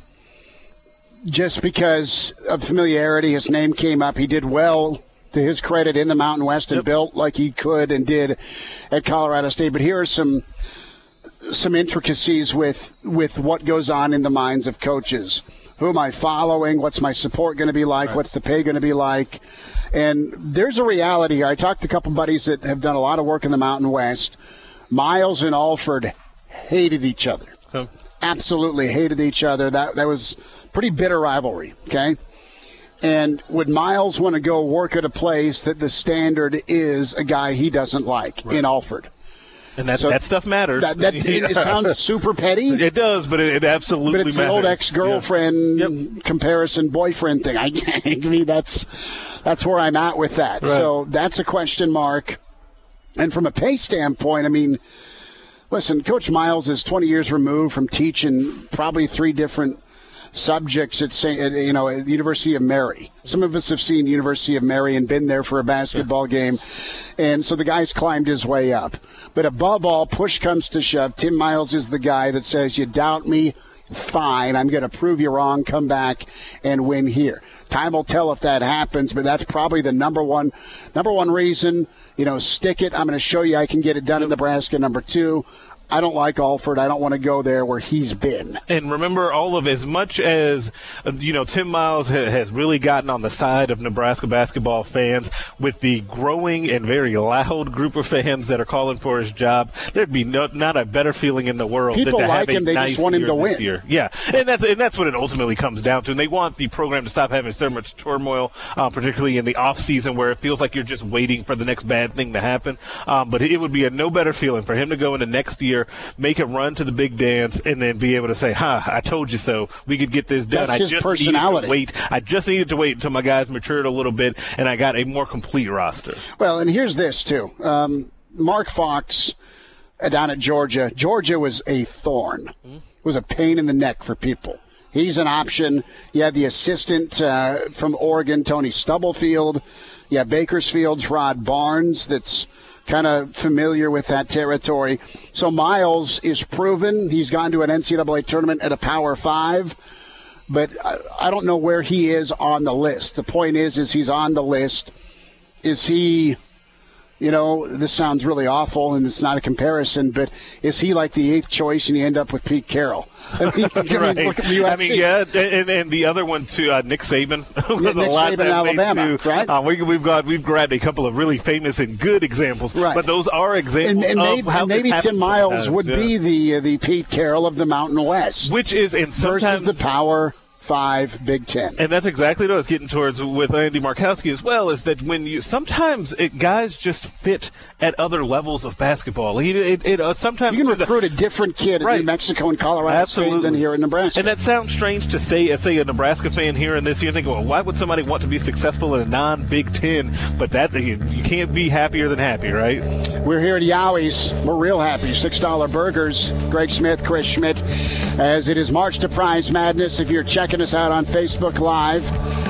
just because of familiarity. His name came up. He did well, to his credit, in the Mountain West and yep. built like he could and did at Colorado State. But here are some some intricacies with with what goes on in the minds of coaches. Who am I following? What's my support going to be like? Right. What's the pay going to be like? And there's a reality here. I talked to a couple buddies that have done a lot of work in the Mountain West. Miles and Alford hated each other. Huh. Absolutely hated each other. That that was pretty bitter rivalry, okay? And would Miles want to go work at a place that the standard is a guy he doesn't like right. in Alford? And that, so that stuff matters. That, that, yeah. It sounds super petty. It does, but it, it absolutely matters. But it's matters. the old ex-girlfriend yeah. yep. comparison boyfriend thing. I, I mean, that's, that's where I'm at with that. Right. So that's a question mark. And from a pay standpoint, I mean, listen, Coach Miles is twenty years removed from teaching probably three different subjects at, Saint, you know, at the University of Mary. Some of us have seen University of Mary and been there for a basketball yeah. game. And so the guy's climbed his way up. But above all, push comes to shove. Tim Miles is the guy that says, you doubt me, fine. I'm going to prove you wrong, come back and win here. Time will tell if that happens, but that's probably the number one, number one reason. You know, stick it. I'm going to show you I can get it done in Nebraska. Number two, I don't like Alford. I don't want to go there where he's been. And remember, all of as much as, you know, Tim Miles ha- has really gotten on the side of Nebraska basketball fans with the growing and very loud group of fans that are calling for his job, there'd be no, not a better feeling in the world People than to like have a him. They nice just want him year to this win. Year. Yeah, and that's and that's what it ultimately comes down to. And they want the program to stop having so much turmoil, uh, particularly in the off season where it feels like you're just waiting for the next bad thing to happen. Um, but it would be a no better feeling for him to go into next year, make it run to the big dance, and then be able to say, "Ha, huh, I told you so. We could get this done." That's his I just personality. Needed to wait. I just needed to wait until my guys matured a little bit, and I got a more complete roster. Well, and here's this too. Um, Mark Fox uh, down at Georgia. Georgia was a thorn. Mm-hmm. It was a pain in the neck for people. He's an option. You have the assistant uh, from Oregon, Tony Stubblefield. You have Bakersfield's Rod Barnes. That's kind of familiar with that territory. So Miles is proven. He's gone to an N C double A tournament at a Power Five, but I, I don't know where he is on the list. The point is, is he's on the list. Is he, you know, this sounds really awful and it's not a comparison, but is he like the eighth choice and you end up with Pete Carroll? I mean, right. I mean, look at the U S C. I mean, yeah, and, and the other one too, uh, Nick Saban. Yeah, Nick a lot Saban, Alabama, too. right? Uh, we, we've got we've grabbed a couple of really famous and good examples, right. But those are examples and, and of maybe, how and maybe this Tim Miles sometimes. would yeah. be the uh, the Pete Carroll of the Mountain West, which is and sometimes versus the Power Five, Big Ten. And that's exactly what I was getting towards with Andy Markowski as well, is that when you sometimes it, guys just fit at other levels of basketball. It, it, it, uh, sometimes you can the, recruit a different kid right. in New Mexico and Colorado Absolutely. State than here in Nebraska. And that sounds strange to say, say a Nebraska fan here and this. You're thinking, well, why would somebody want to be successful in a non-Big Ten? But that you, you can't be happier than happy, right? We're here at Yowie's. We're real happy. six dollar burgers. Greg Smith, Chris Schmidt. As it is March to Prize Madness. If you're checking us out on Facebook Live,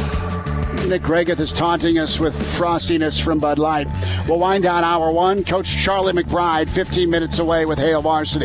Nick Gregath is taunting us with frostiness from Bud Light. We'll wind down hour one. Coach Charlie McBride, fifteen minutes away with Hail Varsity.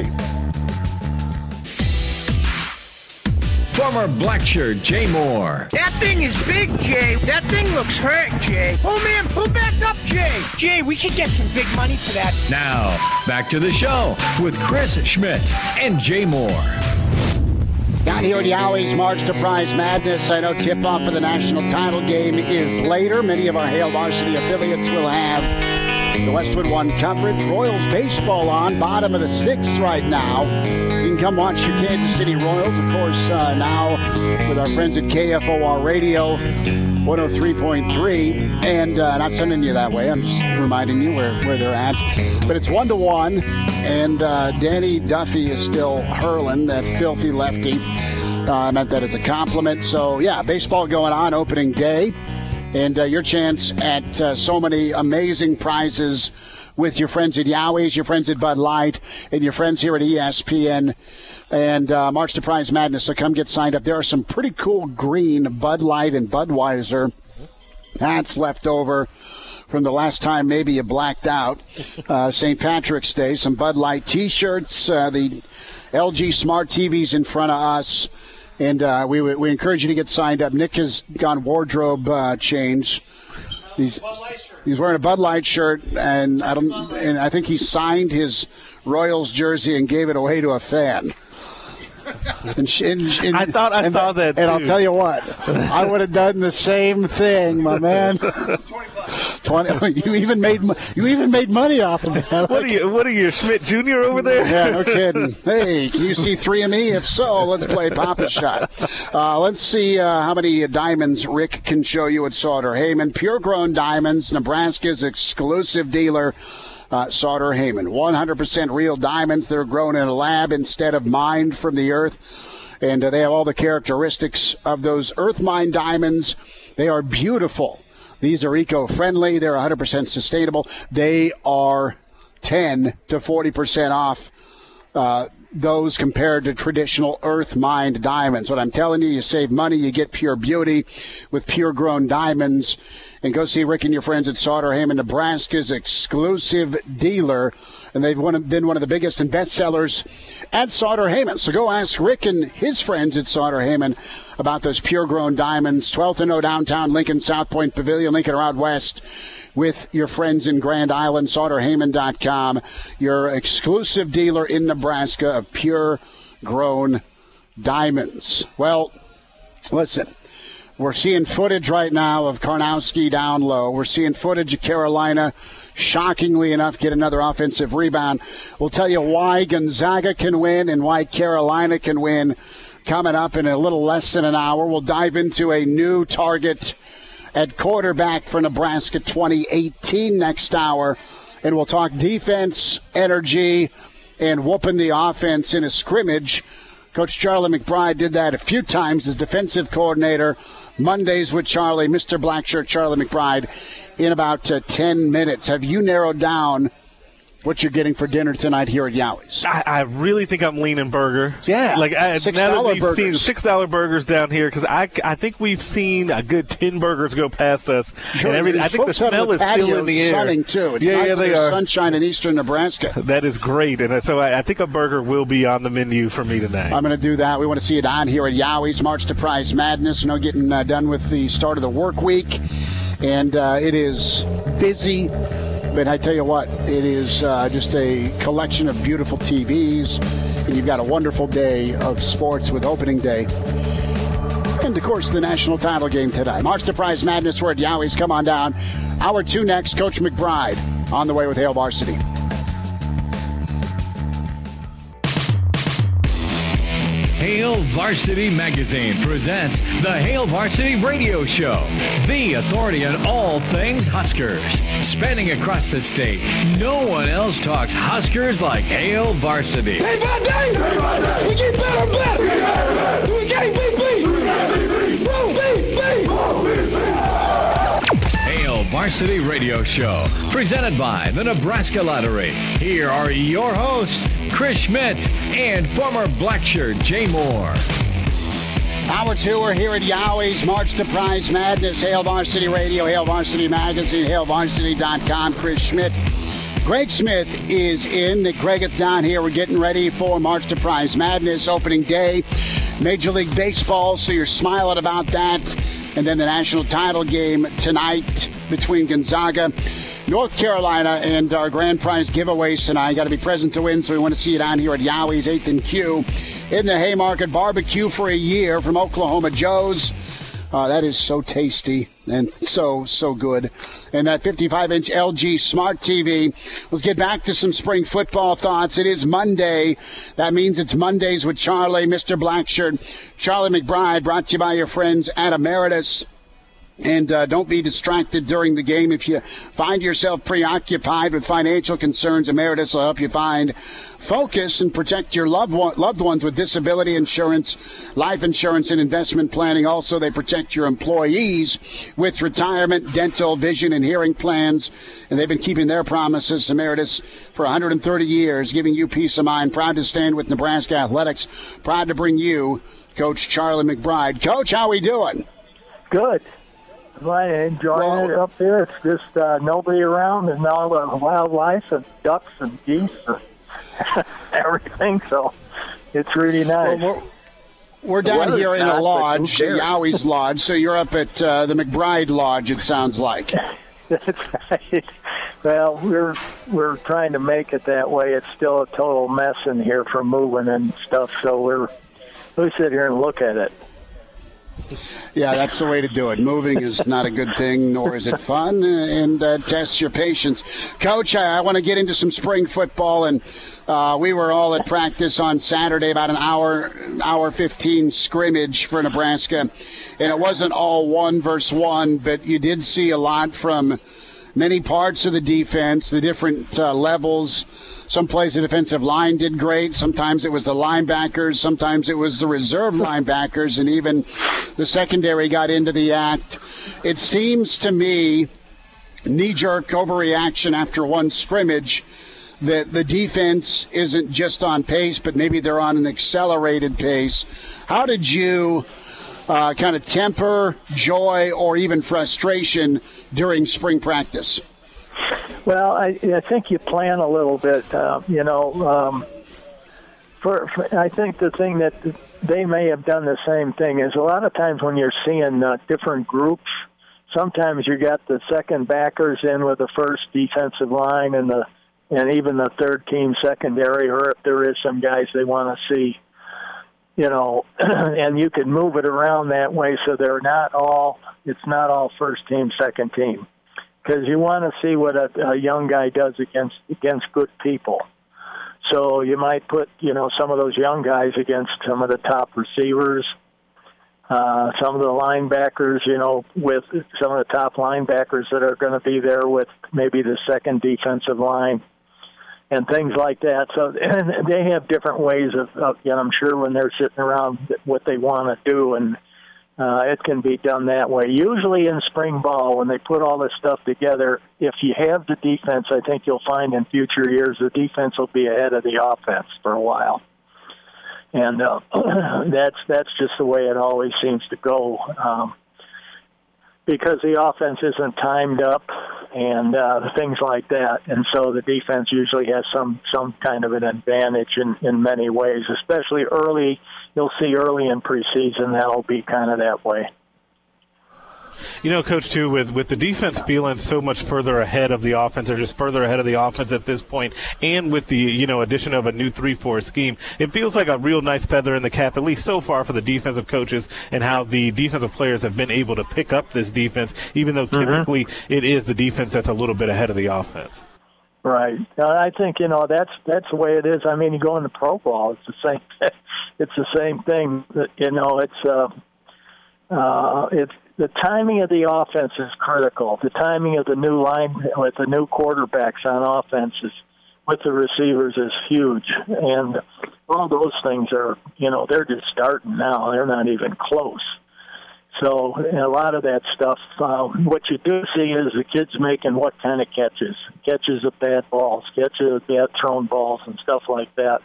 Former black shirt Jay Moore. That thing is big, Jay. That thing looks hurt, Jay. Oh, man, pull back up, Jay. Jay, we could get some big money for that. Now, back to the show with Chris Schmidt and Jay Moore. Down here at Yowie's March to Prize Madness. I know tip-off for the national title game is later. Many of our Hail Varsity affiliates will have the Westwood One coverage. Royals baseball on, bottom of the sixth right now. You can come watch your Kansas City Royals, of course, uh, now with our friends at K F O R Radio, one oh three point three. And uh, not sending you that way. I'm just reminding you where, where they're at. But it's one to one. And uh, Danny Duffy is still hurling, that filthy lefty. Uh, I meant that as a compliment. So, yeah, baseball going on opening day. And uh, your chance at uh, so many amazing prizes with your friends at Yowie's, your friends at Bud Light, and your friends here at E S P N. And uh, March to Prize Madness, so come get signed up. There are some pretty cool green Bud Light and Budweiser hats left over from the last time maybe you blacked out, uh, Saint Patrick's Day. Some Bud Light T-shirts, uh, the L G Smart T Vs in front of us. And uh, we we encourage you to get signed up. Nick has gone wardrobe uh, change. He's, he's wearing a Bud Light shirt, and I don't. And I think he signed his Royals jersey and gave it away to a fan. And, she, and, and I thought I and, saw that, And too. I'll tell you what, I would have done the same thing, my man. Twenty. You even made you even made money off of it. What are you? What are you, Schmidt Junior over there? Yeah, no kidding. Hey, can you see three of me? If so, let's play Papa Shot. Uh, let's see uh, how many diamonds Rick can show you at Sauter-Heyman. Pure Grown Diamonds, Nebraska's exclusive dealer. Uh, Sauter-Heyman, one hundred percent real diamonds. They're grown in a lab instead of mined from the earth. And uh, they have all the characteristics of those earth mined diamonds. They are beautiful. These are eco-friendly. They're one hundred percent sustainable. They are ten to forty percent off uh, those compared to traditional earth-mined diamonds. What I'm telling you, you save money, you get pure beauty with pure-grown diamonds. And go see Rick and your friends at Sauter-Heyman, Nebraska's exclusive dealer. And they've one, been one of the biggest and best sellers at Sauter-Heyman. So go ask Rick and his friends at Sauter-Heyman about those pure-grown diamonds. twelfth and O downtown Lincoln, South Point Pavilion, Lincoln Road West, with your friends in Grand Island. Sauter Heyman dot com, your exclusive dealer in Nebraska of pure-grown diamonds. Well, listen. We're seeing footage right now of Karnowski down low. We're seeing footage of Carolina, shockingly enough, get another offensive rebound. We'll tell you why Gonzaga can win and why Carolina can win coming up in a little less than an hour. We'll dive into a new target at quarterback for Nebraska twenty eighteen next hour. And we'll talk defense, energy, and whooping the offense in a scrimmage. Coach Charlie McBride did that a few times as defensive coordinator. Mondays with Charlie, Mister Blackshirt, Charlie McBride, in about uh, ten minutes. Have you narrowed down what you're getting for dinner tonight here at Yowie's? I, I really think I'm leaning burger. Yeah, like I, six now that dollar we've burgers. seen six dollar burgers down here, because I, I think we've seen a good ten burgers go past us, Sure, and every, I think the folks out on smell is still in the air. Sunning too. It's yeah, nice yeah, that they there's are. sunshine in eastern Nebraska. That is great, and so I, I think a burger will be on the menu for me tonight. I'm going to do that. We want to see it on here at Yowie's. March to Prize Madness. You know, getting uh, done with the start of the work week, and uh, it is busy. But I tell you what, it is uh, just a collection of beautiful T Vs, and you've got a wonderful day of sports with opening day. And, of course, the national title game today. March to Prize Madness. We're at Yowie's. Come on down. Hour two next. Coach McBride on the way with Hail Varsity. Hail Varsity Magazine presents the Hail Varsity Radio Show, the authority on all things Huskers. Spanning across the state, no one else talks Huskers like Hail Varsity. Day by day, day by day, we get better and better. We get better. We can't beat beat. We can't beat beat. Whoa, beat, beat. Whoa, beat, beat. Hail Varsity Radio Show, presented by the Nebraska Lottery. Here are your hosts, Chris Schmidt and former Blackshirt Jay Moore. Hour two, we're here at Yowie's. March to Prize Madness. Hail Varsity Radio, Hail Varsity Magazine, hail varsity dot com. Chris Schmidt. Greg Smith is in. Nick Greggeth down here. We're getting ready for March to Prize Madness opening day. Major League Baseball, so you're smiling about that. And then the national title game tonight between Gonzaga, North Carolina, and our grand prize giveaways tonight. Got to be present to win, so we want to see it on here at Yowie's, eighth and Q. In the Haymarket, barbecue for a year from Oklahoma Joe's. Uh, that is so tasty and so, so good. And that fifty-five inch L G Smart T V. Let's get back to some spring football thoughts. It is Monday. That means it's Mondays with Charlie, Mister Blackshirt, Charlie McBride, brought to you by your friends at Emeritus. And uh, don't be distracted during the game. If you find yourself preoccupied with financial concerns, Emeritus will help you find focus and protect your loved, one, loved ones with disability insurance, life insurance, and investment planning. Also, they protect your employees with retirement, dental, vision, and hearing plans. And they've been keeping their promises, Emeritus, for one hundred thirty years, giving you peace of mind. Proud to stand with Nebraska Athletics. Proud to bring you Coach Charlie McBride. Coach, how we doing? Good. I'm enjoying Well, it up there. It's just uh, nobody around and all the wildlife and ducks and geese and everything. So it's really nice. Well, we're, we're down weather's here in nice, a but lodge, who cares? Yowie's Lodge. So you're up at uh, the McBride Lodge, it sounds like. That's right. Well, we're we're trying to make it that way. It's still a total mess in here from moving and stuff. So we're we sit here and look at it. Yeah, that's the way to do it. Moving is not a good thing, nor is it fun, and uh, tests your patience. Coach, I, I want to get into some spring football, and uh, we were all at practice on Saturday, about an hour, hour fifteen scrimmage for Nebraska, and it wasn't all one versus one, but you did see a lot from many parts of the defense, the different uh, levels. Some plays the defensive line did great. Sometimes it was the linebackers. Sometimes it was the reserve linebackers. And even the secondary got into the act. It seems to me, knee-jerk overreaction after one scrimmage, that the defense isn't just on pace, but maybe they're on an accelerated pace. How did you uh, kind of temper joy or even frustration during spring practice? Well, I, I think you plan a little bit. Uh, you know, um, for, for I think the thing that they may have done the same thing is a lot of times when you're seeing uh, different groups, sometimes you got the second backers in with the first defensive line and the and even the third team secondary, or if there is some guys they want to see, you know, and you can move it around that way so they're not all. It's not all first team, second team. Because you want to see what a, a young guy does against against good people. So you might put, you know, some of those young guys against some of the top receivers, uh, some of the linebackers, you know, with some of the top linebackers that are going to be there with maybe the second defensive line and things like that. So and they have different ways of, of, you know, I'm sure when they're sitting around what they want to do, and Uh, it can be done that way. Usually in spring ball, when they put all this stuff together, if you have the defense, I think you'll find in future years the defense will be ahead of the offense for a while. And uh, that's that's just the way it always seems to go, um, because the offense isn't timed up and uh, things like that. And so the defense usually has some, some kind of an advantage in, in many ways, especially early. You'll see early in preseason that'll be kind of that way. You know, Coach, too, with, with the defense feeling so much further ahead of the offense, or just further ahead of the offense at this point, and with the, you know, addition of a new three four scheme, it feels like a real nice feather in the cap, at least so far, for the defensive coaches and how the defensive players have been able to pick up this defense, even though typically mm-hmm. it is the defense that's a little bit ahead of the offense. Right. I think, you know, that's that's the way it is. I mean, you go into pro ball, it's the same it's the same thing. You know, it's uh, uh, it's the timing of the offense is critical. The timing of the new line with the new quarterbacks on offense is, with the receivers, is huge. And all those things are, you know, they're just starting now. They're not even close. So a lot of that stuff, uh, what you do see is the kids making what kind of catches, catches of bad balls, catches of bad thrown balls and stuff like that.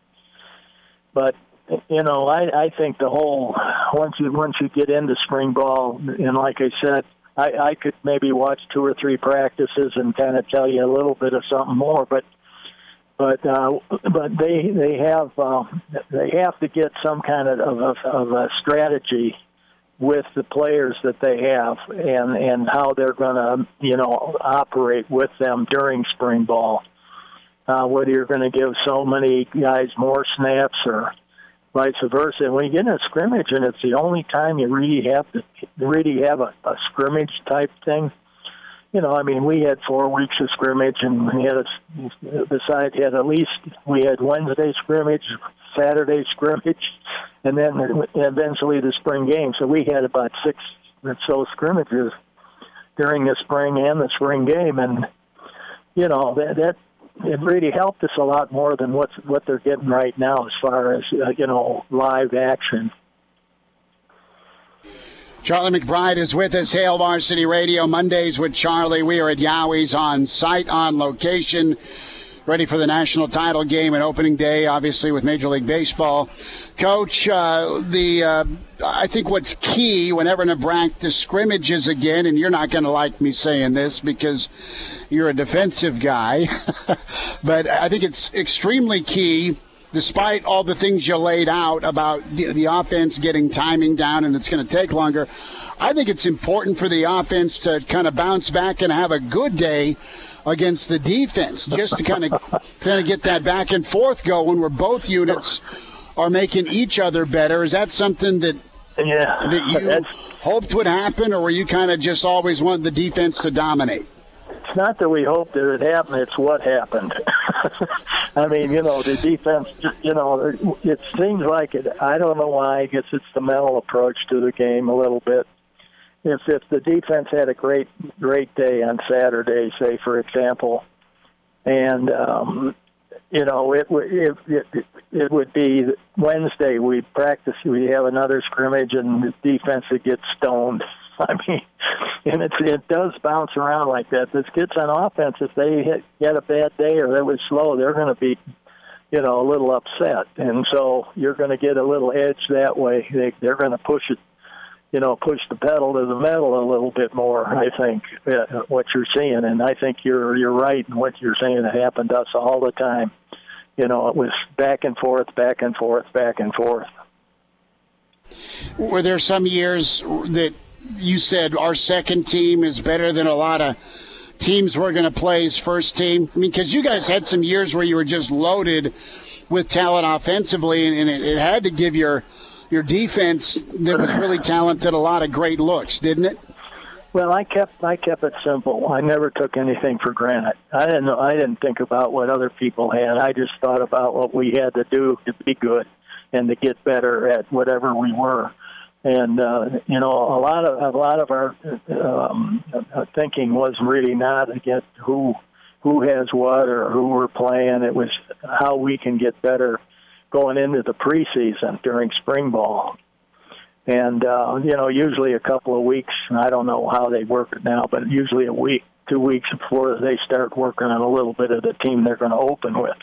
But, you know, I, I think the whole, once you once you get into spring ball, and like I said, I, I could maybe watch two or three practices and kind of tell you a little bit of something more, but but uh, but they they have uh, they have to get some kind of of, of a strategy with the players that they have, and, and how they're going to, you know, operate with them during spring ball. Uh, whether you're going to give so many guys more snaps or vice versa. And when you get in a scrimmage, and it's the only time you really have to really have a, a scrimmage type thing. You know, I mean, we had four weeks of scrimmage, and we had a, besides had at least we had Wednesday scrimmage, Saturday scrimmage, and then eventually the spring game. So we had about six or so scrimmages during the spring and the spring game, and you know that that it really helped us a lot more than what's what they're getting right now as far as uh, you know live action. Charlie McBride is with us, Hail Varsity Radio, Mondays with Charlie. We are at Yowie's on site, on location, ready for the national title game and opening day, obviously, with Major League Baseball. Coach, uh, the uh, I think what's key whenever Nebraska scrimmages again, and you're not going to like me saying this because you're a defensive guy, but I think it's extremely key, despite all the things you laid out about the, the offense getting timing down and it's going to take longer. I think it's important for the offense to kind of bounce back and have a good day against the defense, just to kind of kind of get that back and forth going where both units are making each other better. Is that something that yeah, that you that's, hoped would happen, or were you kind of just always wanted the defense to dominate? It's not that we hoped that it happened, it's what happened. I mean, you know, the defense, you know, it seems like it. I don't know why. I guess it's the mental approach to the game a little bit. If if the defense had a great great day on Saturday, say for example, and um, you know it would it, it it would be Wednesday we practice we have another scrimmage and the defense would get stoned. I mean, and it's it does bounce around like that. This kids on offense, if they hit, get a bad day or they was slow, they're going to be, you know, a little upset, and so you're going to get a little edge that way. They they're going to push it. You know, push the pedal to the metal a little bit more, I think, uh, what you're seeing. And I think you're you're right in what you're saying. It happened to us all the time. You know, it was back and forth, back and forth, back and forth. Were there some years that you said our second team is better than a lot of teams we're going to play as first team? I mean, because you guys had some years where you were just loaded with talent offensively, and, and it, it had to give your – your defense that was really talented a lot of great looks, didn't it? Well, I kept I kept it simple. I never took anything for granted. I didn't know, I didn't think about what other people had. I just thought about what we had to do to be good and to get better at whatever we were. And uh, you know, a lot of a lot of our um, thinking was really not against who who has what or who we're playing. It was how we can get better going into the preseason during spring ball. And, uh, you know, usually a couple of weeks, I don't know how they work it now, but usually a week, two weeks before they start working on a little bit of the team they're going to open with.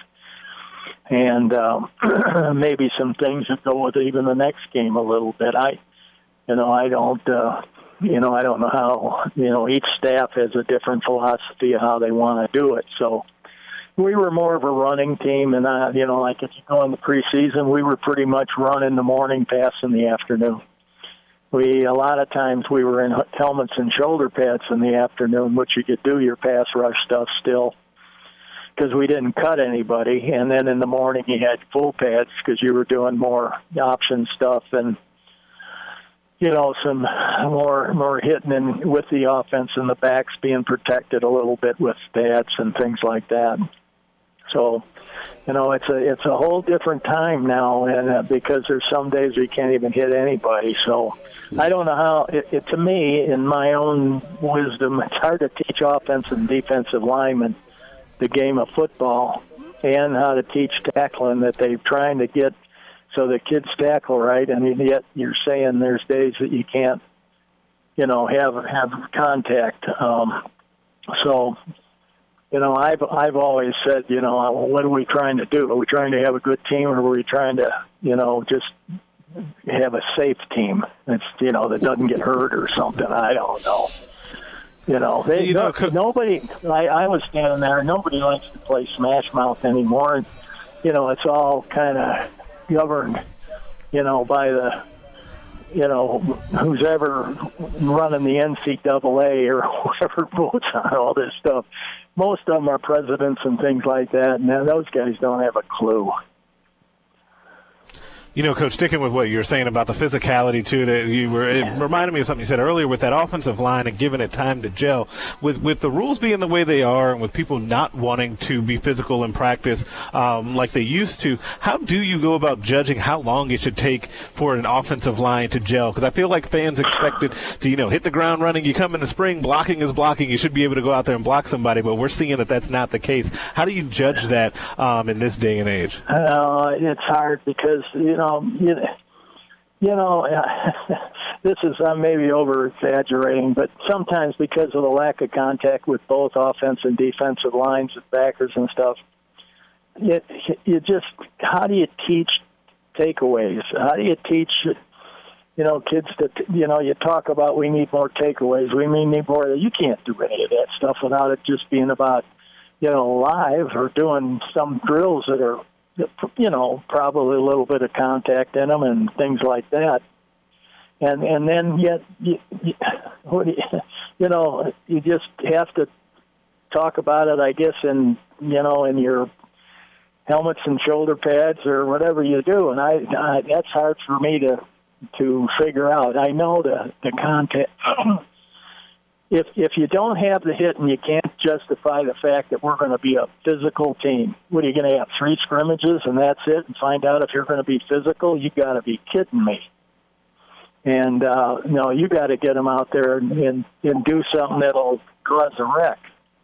And um, maybe some things that go with even the next game a little bit. I, you know, I don't, uh, you know, I don't know how, you know, each staff has a different philosophy of how they want to do it. So, we were more of a running team, and, uh, you know, like if you go in the preseason, we were pretty much run in the morning, pass in the afternoon. We, a lot of times we were in helmets and shoulder pads in the afternoon, which you could do your pass rush stuff still because we didn't cut anybody. And then in the morning you had full pads because you were doing more option stuff and, you know, some more more hitting in with the offense and the backs being protected a little bit with pads and things like that. So, you know, it's a it's a whole different time now, and uh, because there's some days we can't even hit anybody. So, I don't know how. It, it to me, in my own wisdom, it's hard to teach offensive and defensive linemen the game of football and how to teach tackling that they're trying to get so the kids tackle right, and yet you're saying there's days that you can't, you know, have have contact. Um, so. You know, I've I've always said, you know, what are we trying to do? Are we trying to have a good team, or are we trying to, you know, just have a safe team that's, you know, that doesn't get hurt or something? I don't know. You know, they, you know no, nobody. I, I was standing there. Nobody likes to play smash mouth anymore. And, you know, it's all kind of governed, you know, by the. You know, who's ever running the N C double A or whoever votes on all this stuff. Most of them are presidents and things like that, and those guys don't have a clue. You know, Coach, sticking with what you were saying about the physicality, too, that you were, it reminded me of something you said earlier with that offensive line and giving it time to gel. With with the rules being the way they are and with people not wanting to be physical in practice um, like they used to, how do you go about judging how long it should take for an offensive line to gel? Because I feel like fans expected to, you know, hit the ground running. You come in the spring, blocking is blocking. You should be able to go out there and block somebody, but we're seeing that that's not the case. How do you judge that um, in this day and age? Uh, it's hard because, you know, Um, you, you know, this is, I'm maybe over-exaggerating, but sometimes because of the lack of contact with both offense and defensive lines and backers and stuff, you, you just, how do you teach takeaways? How do you teach, you know, kids to, you know, you talk about we need more takeaways, we need more, you can't do any of that stuff without it just being about, you know, live or doing some drills that are, you know, probably a little bit of contact in them and things like that. And and then yet, you, you, what do you, you know, you just have to talk about it, I guess, in, you know, in your helmets and shoulder pads or whatever you do, and I, I that's hard for me to to figure out. I know the the contact. if if you don't have the hit and you can't justify the fact that we're going to be a physical team, what are you going to have, three scrimmages and that's it, and find out if you're going to be physical? You got to be kidding me. And uh, no, you got to get them out there and, and and do something that'll cause a wreck.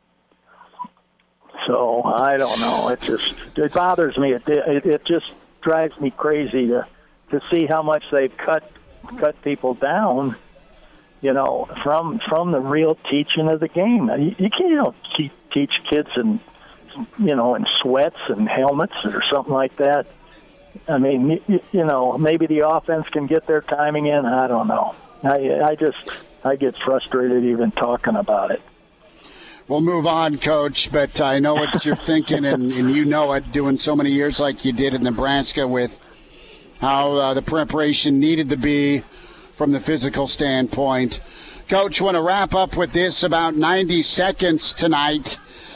So I don't know. It just it bothers me. It it, it just drives me crazy to to see how much they've cut cut people down. You know, from from the real teaching of the game. You, you can't you know, keep, teach kids in you know in sweats and helmets or something like that. I mean, you, you know, maybe the offense can get their timing in. I don't know. I I just I get frustrated even talking about it. We'll move on, Coach, but I know what you're thinking, and, and you know it, doing so many years like you did in Nebraska with how uh, the preparation needed to be from the physical standpoint. Coach, want to wrap up with this, about ninety seconds tonight,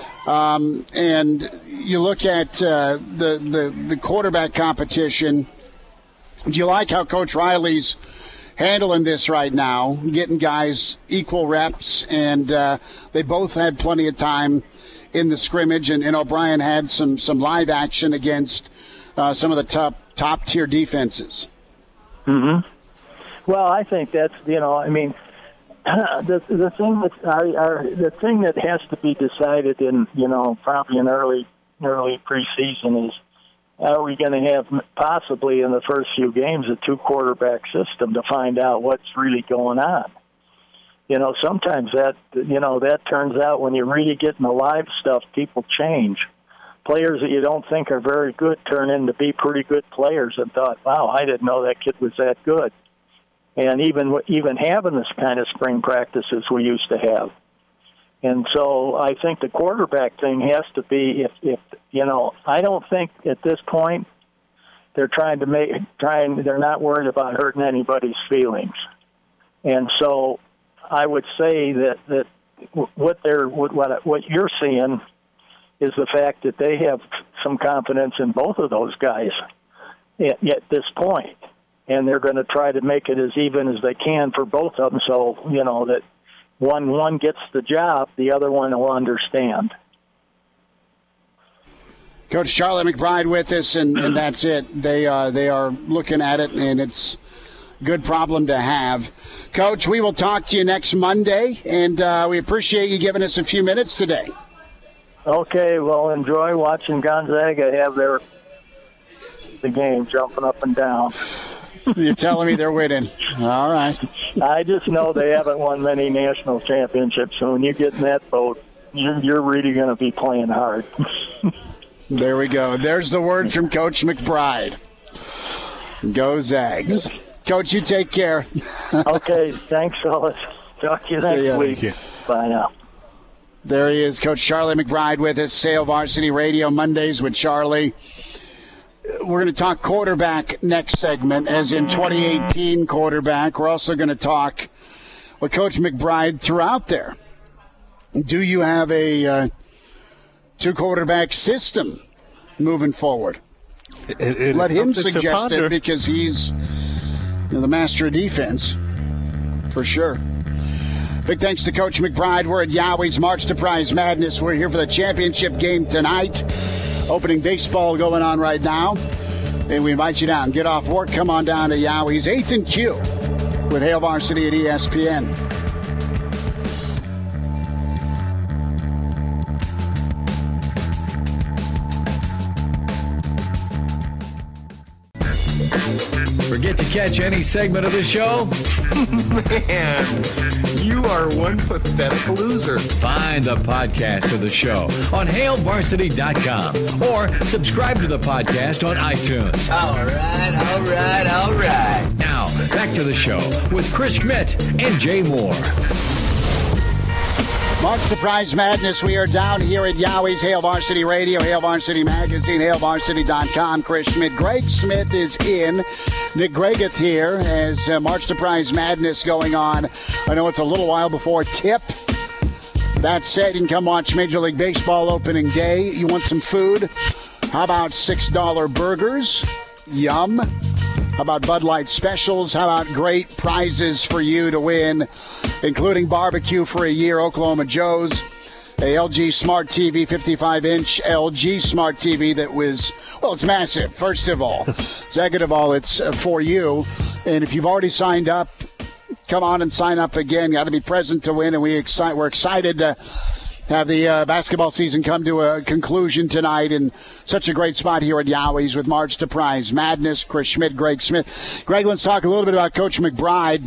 um, and you look at uh, the, the, the quarterback competition. Do you like how Coach Riley's handling this right now, getting guys equal reps, and uh, they both had plenty of time in the scrimmage, and, and O'Brien had some, some live action against uh, some of the top top tier defenses? Mm-hmm. Well, I think that's, you know, I mean, the the thing that our, our, the thing that has to be decided in, you know, probably in early early preseason is, are we going to have possibly in the first few games a two-quarterback system to find out what's really going on? You know, sometimes that, you know, that turns out when you really get in the live stuff, people change. Players that you don't think are very good turn into be pretty good players and thought, wow, I didn't know that kid was that good. And even even having this kind of spring practices we used to have. And so I think the quarterback thing has to be, if, if you know, I don't think at this point they're trying to make, trying, they're not worried about hurting anybody's feelings. And so I would say that, that what they're, what, what, what you're seeing is the fact that they have some confidence in both of those guys at, at this point. And they're going to try to make it as even as they can for both of them, so, you know, that one one gets the job, the other one will understand. Coach Charlie McBride with us, and, and that's it. They uh, they are looking at it, and it's a good problem to have. Coach, we will talk to you next Monday, and uh, we appreciate you giving us a few minutes today. Okay, well, enjoy watching Gonzaga have their the game, jumping up and down. You're telling me they're winning. All right. I just know they haven't won many national championships, so when you get in that boat, you're, you're really going to be playing hard. There we go. There's the word from Coach McBride. Go Zags. Coach, you take care. Okay, thanks, fellas. Talk to you next week. You. Bye now. There he is, Coach Charlie McBride with us, Hail Varsity Radio Mondays with Charlie. We're going to talk quarterback next segment, as in twenty eighteen quarterback. We're also going to talk what Coach McBride threw out there. Do you have a uh, two-quarterback system moving forward? It, it Let him suggest it, because he's you know, the master of defense, for sure. Big thanks to Coach McBride. We're at Yowie's March to Prize Madness. We're here for the championship game tonight. Opening baseball going on right now. And we invite you down. Get off work, come on down to Yowie's eighth and Q with Hail Varsity at E S P N. Forget to catch any segment of the show? Man, you are one pathetic loser. Find the podcast of the show on hail varsity dot com or subscribe to the podcast on iTunes. All right, all right, all right. Now, back to the show with Chris Schmidt and Jay Moore. March to Prize Madness. We are down here at Yowie's Hail Varsity Radio, Hail Varsity Magazine, hail varsity dot com. Chris Schmidt. Greg Smith is in. Nick Gregath here as uh, March to Prize Madness going on. I know it's a little while before tip. That said, you can come watch Major League Baseball opening day. You want some food? How about six dollar burgers? Yum. How about Bud Light specials? How about great prizes for you to win, including barbecue for a year, Oklahoma Joe's, a L G Smart T V, fifty-five inch L G Smart T V that was, well, it's massive, first of all. Second of all, it's for you. And if you've already signed up, come on and sign up again. You got to be present to win, and we excite, we're excited to have the uh, basketball season come to a conclusion tonight in such a great spot here at Yowie's with March to Prize Madness, Chris Schmidt, Greg Smith. Greg, let's talk a little bit about Coach McBride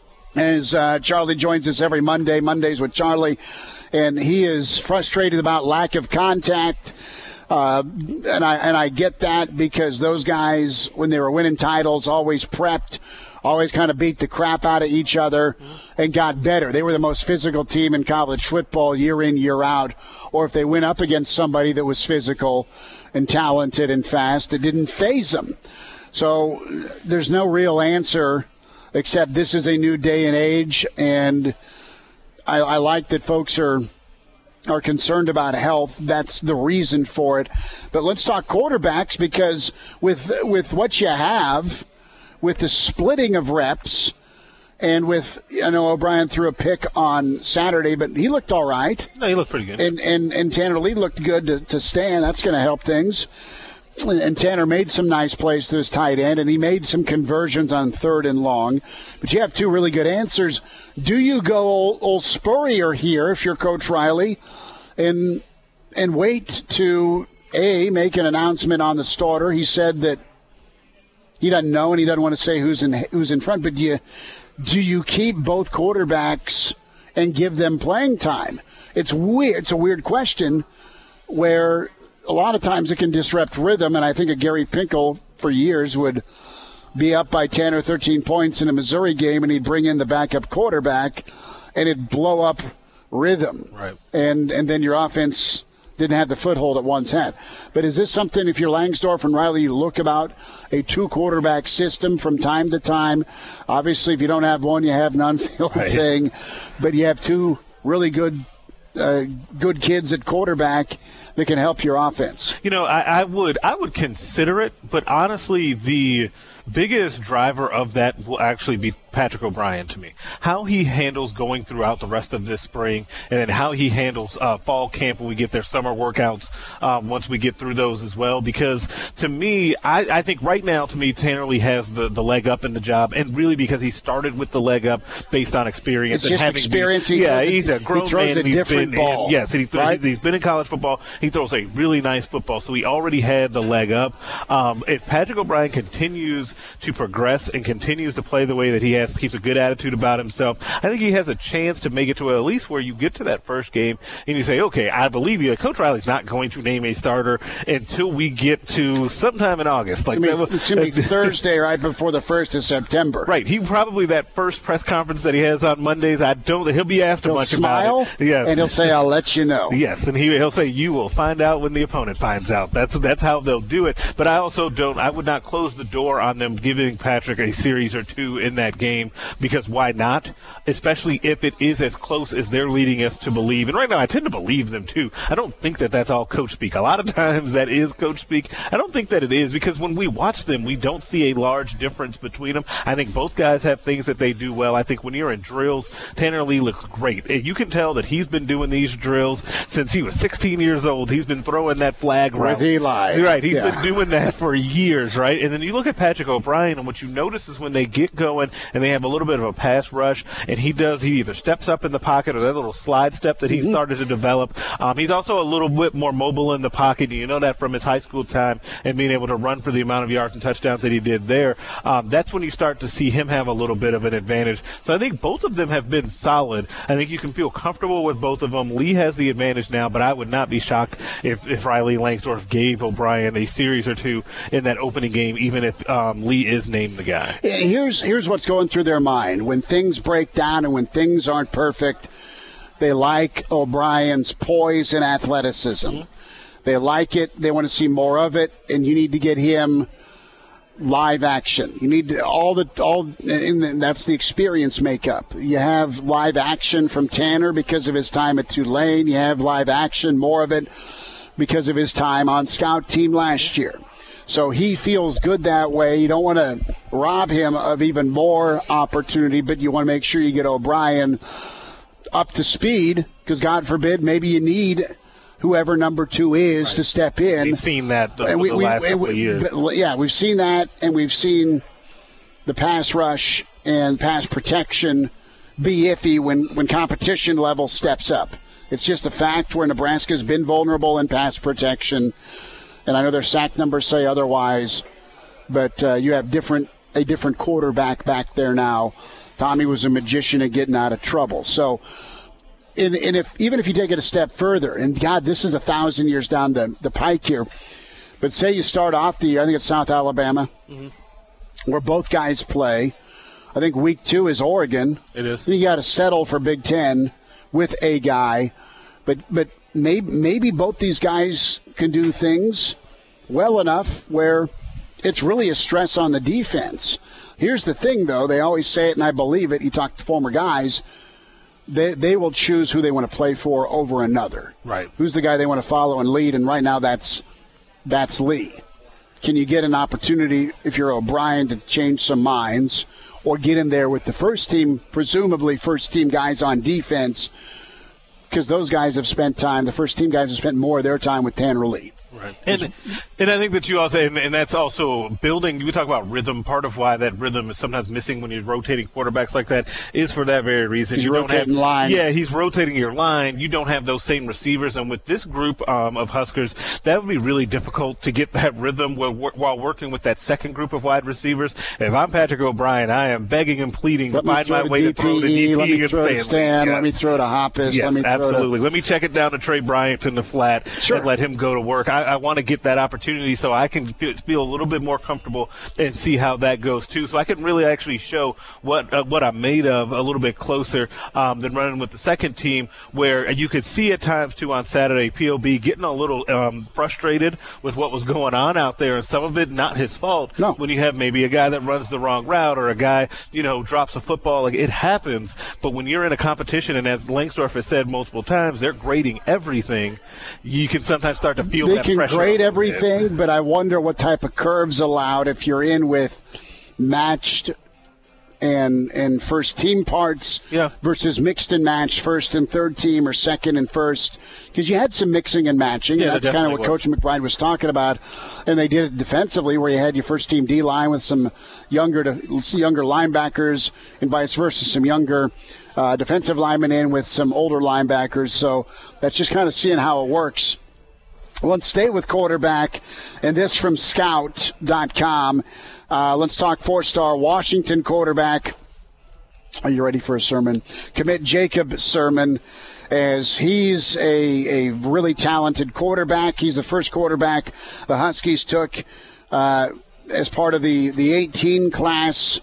as uh, Charlie joins us every Monday, Mondays with Charlie, and he is frustrated about lack of contact. Uh, and I and I get that because those guys, when they were winning titles, always prepped, always kind of beat the crap out of each other and got better. They were the most physical team in college football year in, year out. Or if they went up against somebody that was physical and talented and fast, it didn't faze them. So there's no real answer except this is a new day and age, and I, I like that folks are are concerned about health. That's the reason for it. But let's talk quarterbacks, because with with what you have, with the splitting of reps, and with, I know O'Brien threw a pick on Saturday, but he looked all right. No, he looked pretty good. And and, and Tanner Lee looked good to, to stand. That's going to help things. And, and Tanner made some nice plays to his tight end, and he made some conversions on third and long. But you have two really good answers. Do you go old, old Spurrier here if you're Coach Riley and and wait to, A, make an announcement on the starter? He said that he doesn't know, and he doesn't want to say who's in who's in front. But do you, do you keep both quarterbacks and give them playing time? It's weird. It's a weird question where a lot of times it can disrupt rhythm, and I think a Gary Pinkel for years would be up by ten or thirteen points in a Missouri game, and he'd bring in the backup quarterback, and it'd blow up rhythm. Right. And and then your offense didn't have the foothold it once had. But is this something, if you're Langsdorf and Riley, you look about a two-quarterback system from time to time? Obviously, if you don't have one, you have none, the old right. saying. But you have two really good uh, good kids at quarterback that can help your offense. You know, I, I would I would consider it, but honestly, the biggest driver of that will actually be Patrick O'Brien to me. How he handles going throughout the rest of this spring, and then how he handles uh, fall camp when we get their summer workouts um, once we get through those as well. Because to me, I, I think right now, to me, Tanner Lee has the, the leg up in the job, and really because he started with the leg up based on experience. It's and just having experience. Been, he yeah, throws he's a grown he throws man. a And he's different been, ball. And, yes, and he th- right? he's been in college football. He throws a really nice football, so he already had the leg up. Um, if Patrick O'Brien continues to progress and continues to play the way that he has, keeps a good attitude about himself, I think he has a chance to make it to at least where you get to that first game and you say, okay, I believe you. Coach Riley's not going to name a starter until we get to sometime in August. Like It's going to be Thursday right before the first of September. Right. He probably, that first press conference that he has on Mondays, I don't, he'll be asked he'll a bunch smile, about it. Yes. And he'll say, I'll let you know. Yes, and he, he'll say, you will find out when the opponent finds out. That's that's how they'll do it. But I also don't, I would not close the door on them giving Patrick a series or two in that game, because why not? Especially if it is as close as they're leading us to believe. And right now I tend to believe them too. I don't think that that's all coach speak. A lot of times that is coach speak. I don't think that it is, because when we watch them, we don't see a large difference between them. I think both guys have things that they do well. I think when you're in drills, Tanner Lee looks great. You can tell that he's been doing these drills since he was sixteen years old. He's been throwing that flag route. With Eli. Right. He's yeah. been doing that for years, right? And then you look at Patrick O'Brien, and what you notice is when they get going and they have a little bit of a pass rush, and he does, he either steps up in the pocket or that little slide step that he mm-hmm. started to develop. Um, he's also a little bit more mobile in the pocket. You know that from his high school time and being able to run for the amount of yards and touchdowns that he did there. Um, that's when you start to see him have a little bit of an advantage. So I think both of them have been solid. I think you can feel comfortable with both of them. Lee has the advantage now, but I would not be shocked if, if Riley Langsdorf gave O'Brien a series or two in that opening game, even if um, Lee is named the guy. Here's, here's what's going through their mind. When things break down and when things aren't perfect, they like O'Brien's poise and athleticism. Mm-hmm. They like it. They want to see more of it, and you need to get him live action. You need to, all the all, and that's the experience makeup. You have live action from Tanner because of his time at Tulane. You have live action, more of it because of his time on scout team last year. So he feels good that way. You don't want to rob him of even more opportunity, but you want to make sure you get O'Brien up to speed, because God forbid, maybe you need whoever number two is right. to step in. We've seen that the, and we, the we, last we, couple we, of years. But, yeah, we've seen that, and we've seen the pass rush and pass protection be iffy when, when competition level steps up. It's just a fact where Nebraska's been vulnerable in pass protection, and I know their sack numbers say otherwise, but uh, you have different a different quarterback back there now. Tommy was a magician at getting out of trouble. So, and, and if even if you take it a step further, and God, this is a thousand years down the, the pike here, but say you start off the, I think it's South Alabama, mm-hmm. where both guys play. I think week two is Oregon. It is. You got to settle for Big Ten with a guy, but but maybe maybe both these guys can do things well enough where it's really a stress on the defense. Here's the thing, though. They always say it, and I believe it. You talk to former guys. They they will choose who they want to play for over another. Right. Who's the guy they want to follow and lead? And right now, that's that's Lee. Can you get an opportunity, if you're O'Brien, to change some minds or get in there with the first team, presumably first team guys on defense, because those guys have spent time, the first team guys have spent more of their time with Tanner Lee. Right. And and I think that you also, and, and that's also building, you talk about rhythm. Part of why that rhythm is sometimes missing when you're rotating quarterbacks like that is for that very reason. He's you rotating don't have, line. Yeah, he's rotating your line. You don't have those same receivers. And with this group um, of Huskers, that would be really difficult to get that rhythm while, while working with that second group of wide receivers. And if I'm Patrick O'Brien, I am begging and pleading let to find my way D P E, to throw to D P E let me and throw to Stanley. Stan, Yes. let me throw to Hoppus. Yes, let me throw absolutely. To... Let me check it down to Trey Bryant in the flat sure. and let him go to work. I, I want to get that opportunity so I can feel a little bit more comfortable and see how that goes too. So I can really actually show what uh, what I'm made of a little bit closer um, than running with the second team, where you could see at times too on Saturday P O B getting a little um, frustrated with what was going on out there, and some of it not his fault. No. When you have maybe a guy that runs the wrong route or a guy, you know, drops a football, like it happens. But when you're in a competition, and as Langsdorff has said multiple times, they're grading everything, you can sometimes start to feel they that can pressure. grade everything, but I wonder what type of curves allowed if you're in with matched and and first team parts yeah. versus mixed and matched first and third team, or second and first, because you had some mixing and matching. Yeah, and that's kind of what was. Coach McBride was talking about, and they did it defensively, where you had your first team D line with some younger to, younger linebackers and vice versa, some younger uh, defensive linemen in with some older linebackers. So that's just kind of seeing how it works. Let's stay with quarterback, and this from scout dot com. Uh, let's talk four-star Washington quarterback. Are you ready for a sermon? Commit Jacob Sermon, as he's a, a really talented quarterback. He's the first quarterback the Huskies took uh, as part of the, the eighteen class,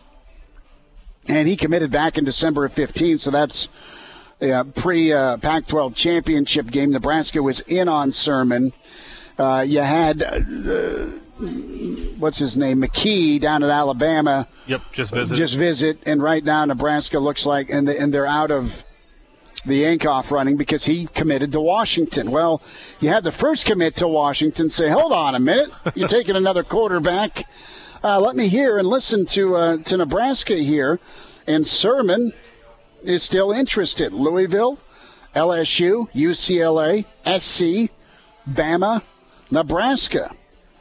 and he committed back in December of fifteen, so that's a pre-Pac twelve championship game. Nebraska was in on Sermon. Uh, you had, uh, what's his name, McKee down at Alabama. Yep, just visit. Just visit, and right now Nebraska looks like, and, the, and they're out of the Yankoff running because he committed to Washington. Well, you had the first commit to Washington say, hold on a minute, you're taking another quarterback. Uh, let me hear and listen to uh, to Nebraska here. And Sermon is still interested. Louisville, L S U, U C L A, S C, Bama, Nebraska.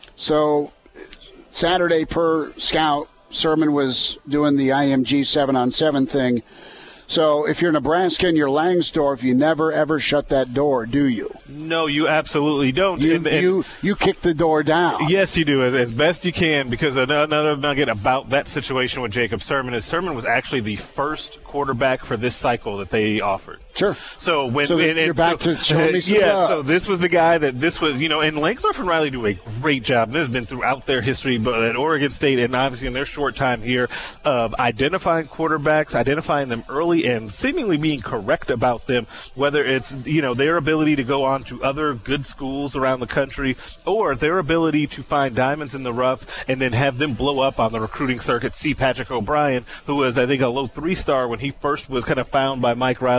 So Saturday per scout, Sermon was doing the I M G seven on seven thing. So if you're Nebraska and you're Langsdorff, you never, ever shut that door, do you? No, you absolutely don't. You and, and you, you kick the door down. Yes, you do, as, as best you can, because another nugget about that situation with Jacob Sermon is Sermon was actually the first quarterback for this cycle that they offered. Sure. So when so and, and you're back so, to showing me some yeah, love. so this was the guy that this was, you know, and Langsdorff and Riley do a great job. This has been throughout their history, but at Oregon State and obviously in their short time here of identifying quarterbacks, identifying them early, and seemingly being correct about them, whether it's, you know, their ability to go on to other good schools around the country or their ability to find diamonds in the rough and then have them blow up on the recruiting circuit. See Patrick O'Brien, who was, I think, a low three-star when he first was kind of found by Mike Riley and Danny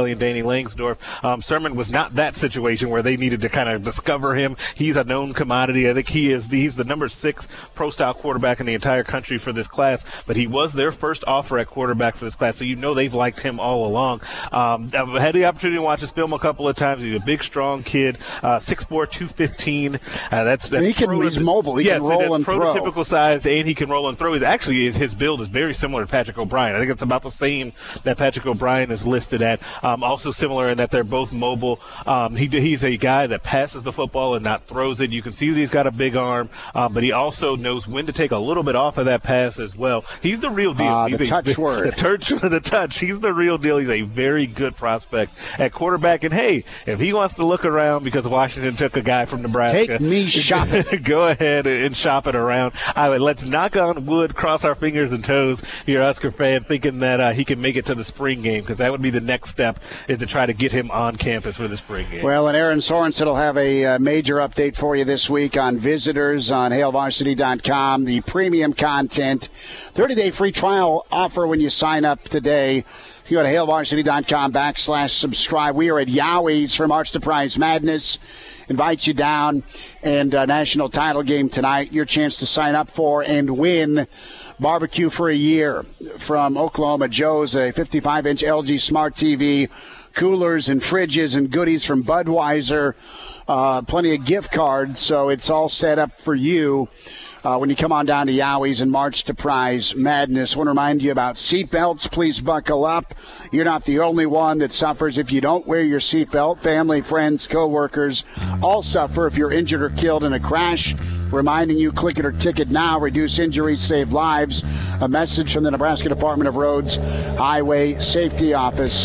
Langsdorf. Um, Sermon was not that situation where they needed to kind of discover him. He's a known commodity. I think he is. He's the number six pro-style quarterback in the entire country for this class, but he was their first offer at quarterback for this class, so you know they've liked him all along. Um, I've had the opportunity to watch his film a couple of times. He's a big, strong kid, uh, six four, two fifteen. Uh, that's, that's he can, he's mobile. He yes, can roll and throw. Prototypical size, and he can roll and throw. He's actually his, his build is very similar to Patrick O'Brien. I think it's about the same that Patrick O'Brien is listed at. Um, also similar in that they're both mobile. Um, he he's a guy that passes the football and not throws it. You can see that he's got a big arm, um, but he also knows when to take a little bit off of that pass as well. He's the real deal. Uh, he's the a, touch the, word. The touch, the touch. He's the real deal. He's a very good prospect at quarterback. And hey, if he wants to look around because Washington took a guy from Nebraska, take me shopping. Go ahead and shop it around. I would, let's knock on wood, cross our fingers and toes. If you're a Husker fan, thinking that uh, he can make it to the spring game, because that would be the next step, is to try to get him on campus for the spring game. Well, and Aaron Sorensen will have a uh, major update for you this week on visitors on hail varsity dot com, the premium content, thirty-day free trial offer when you sign up today. You go to hail varsity dot com backslash subscribe. We are at Yowie's for March to Prize Madness. Invite you down, and uh, national title game tonight. Your chance to sign up for and win barbecue for a year from Oklahoma Joe's, a fifty-five inch L G Smart T V, coolers and fridges and goodies from Budweiser, uh, plenty of gift cards. So it's all set up for you. Uh, when you come on down to Yowie's and March to Prize Madness. I want to remind you about seatbelts. Please buckle up. You're not the only one that suffers if you don't wear your seatbelt. Family, friends, co-workers all suffer if you're injured or killed in a crash. Reminding you, click it or ticket now. Reduce injuries, save lives. A message from the Nebraska Department of Roads Highway Safety Office.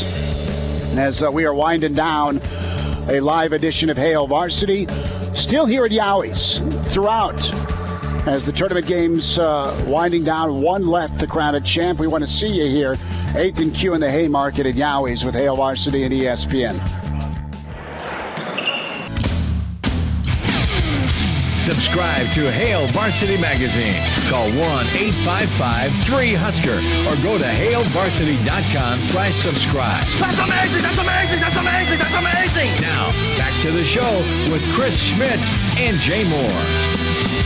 As uh, we are winding down a live edition of Hail Varsity, still here at Yowie's throughout. As the tournament games uh, winding down, one left to crown a champ. We want to see you here, eighth and Q in the Haymarket at Yowie's with Hail Varsity and E S P N. Subscribe to Hail Varsity Magazine. Call one eight five five three Husker or go to hail varsity dot com slash subscribe. That's amazing! That's amazing! That's amazing! That's amazing! Now, back to the show with Chris Schmidt and Jay Moore.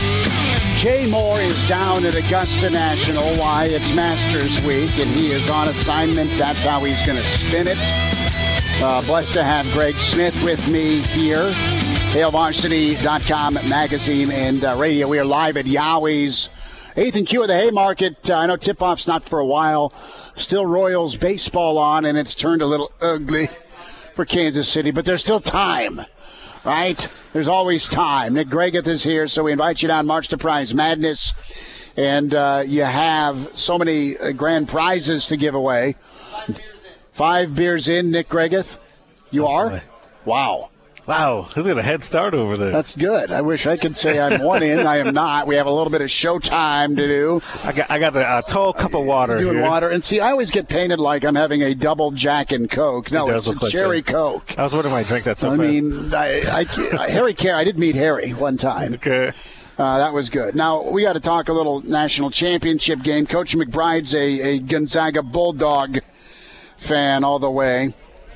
Jay Moore is down at Augusta National. Why? It's Masters Week, and he is on assignment. That's how he's going to spin it. Uh, blessed to have Greg Smith with me here. hail varsity dot com magazine and uh, radio. We are live at Yowie's, eighth and Q of the Haymarket. Uh, I know tip-off's not for a while. Still Royals baseball on, and it's turned a little ugly for Kansas City, but there's still time. Right? There's always time. Nick Gregath is here, so we invite you down March to Prize Madness. And uh, you have so many uh, grand prizes to give away. Five beers in, Five beers in Nick Gregath. You oh, are? Boy. Wow. Wow, who's got a head start over there? That's good. I wish I could say I'm one in. I am not. We have a little bit of showtime to do. I got I got the uh, tall cup of water Doing here. water. And see, I always get painted like I'm having a double Jack and Coke. No, it it's a like cherry that. Coke. I was wondering why I drank that so I fast. mean, I, I, Harry Carey. I did meet Harry one time. Okay. Uh, that was good. Now, we got to talk a little national championship game. Coach McBride's a, a Gonzaga Bulldog fan all the way.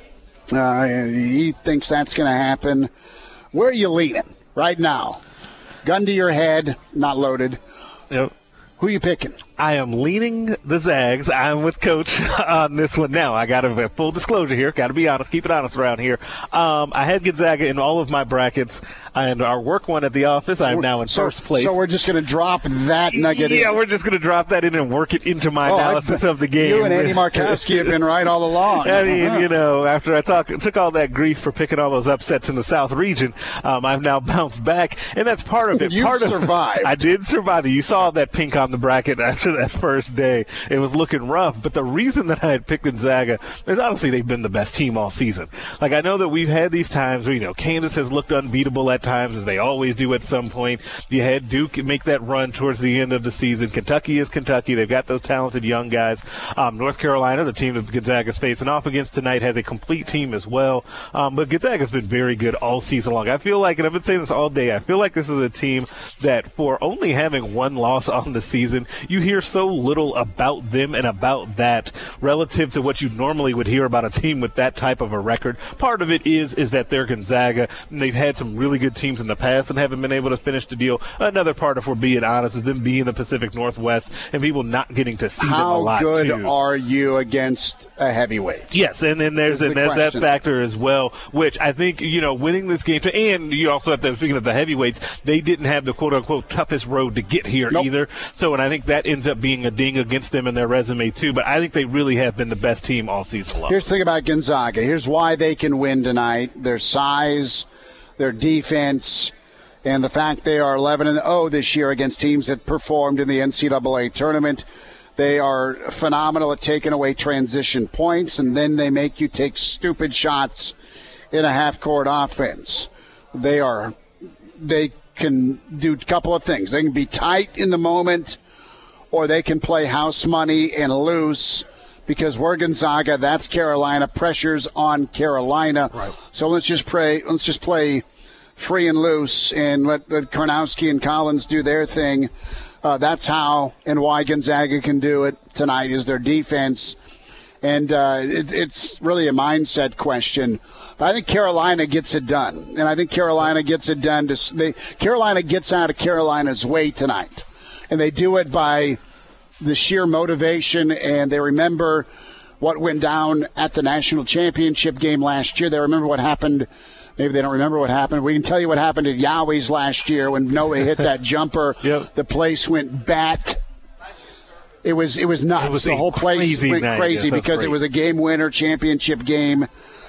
Uh, he thinks that's going to happen. Where are you leaning right now? Gun to your head, not loaded. Yep. Who are you picking? I am leaning the Zags. I'm with Coach on this one now. I got to full disclosure here. Got to be honest. Keep it honest around here. Um, I had Gonzaga in all of my brackets, and our work one at the office. I'm now in so, first place. So we're just going to drop that nugget yeah, in. we're just going to drop that in and work it into my oh, analysis I, of the game. You and Andy Markowski have been right all along. I mean, uh-huh. you know, after I talk, took all that grief for picking all those upsets in the South region, um, I've now bounced back, and that's part of it. You part survived. Of, I did survive. You saw that pink on the bracket after that first day. It was looking rough, but the reason that I had picked Gonzaga is honestly they've been the best team all season. Like, I know that we've had these times where, you know, Kansas has looked unbeatable at times, as they always do at some point. You had Duke make that run towards the end of the season. Kentucky is Kentucky. They've got those talented young guys. Um, North Carolina, the team that Gonzaga's facing off against tonight, has a complete team as well. Um, but Gonzaga's been very good all season long. I feel like, and I've been saying this all day, I feel like this is a team that, for only having one loss on the season, season. You hear so little about them and about that relative to what you normally would hear about a team with that type of a record. Part of it is is that they're Gonzaga, and they've had some really good teams in the past and haven't been able to finish the deal. Another part, if we're being honest, is them being the Pacific Northwest and people not getting to see How them a lot. How good too. are you against a heavyweight? Yes, and then there's, the and there's that question. factor as well, which I think, you know, winning this game, to, and you also have to, speaking of the heavyweights, they didn't have the quote-unquote toughest road to get here nope. either. So, and I think that ends up being a ding against them in their resume too, but I think they really have been the best team all season long. Here's the thing about Gonzaga. Here's why they can win tonight. Their size, their defense, and the fact they are eleven and oh this year against teams that performed in the N C double A tournament. They are phenomenal at taking away transition points, and then they make you take stupid shots in a half-court offense. They are, they can do a couple of things. They can be tight in the moment, or they can play house money and loose. Because we're Gonzaga, that's Carolina. Pressure's on Carolina. Right. So let's just pray. Let's just play free and loose and let, let Karnowski and Collins do their thing. Uh, that's how and why Gonzaga can do it tonight is their defense. And uh, it, it's really a mindset question. I think Carolina gets it done. And I think Carolina gets it done. To, they, Carolina gets out of Carolina's way tonight. And they do it by the sheer motivation, and they remember what went down at the national championship game last year. They remember what happened. Maybe they don't remember what happened. We can tell you what happened at Yahweh's last year when Noah hit that jumper. Yep. The place went bat. It was it was nuts. It was the whole place went night. crazy yes, because great. it was a game winner, championship game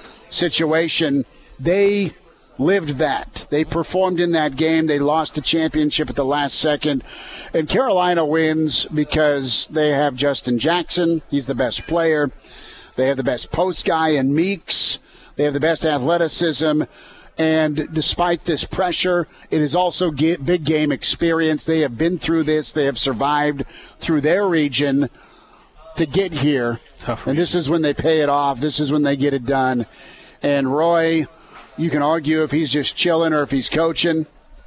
situation. They lived that. They performed in that game. They lost the championship at the last second. And Carolina wins because they have Justin Jackson. He's the best player. They have the best post guy in Meeks. They have the best athleticism. And despite this pressure, it is also big game experience. They have been through this. They have survived through their region to get here. Tough and this is when they pay it off. This is when they get it done. And Roy, you can argue if he's just chilling or if he's coaching.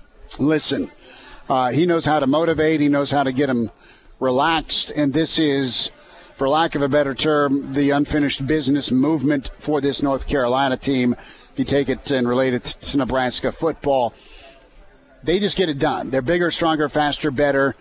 Listen, uh, he knows how to motivate. He knows how to get them relaxed. And this is, for lack of a better term, the unfinished business movement for this North Carolina team. If you take it and relate it to Nebraska football, they just get it done. They're bigger, stronger, faster, better.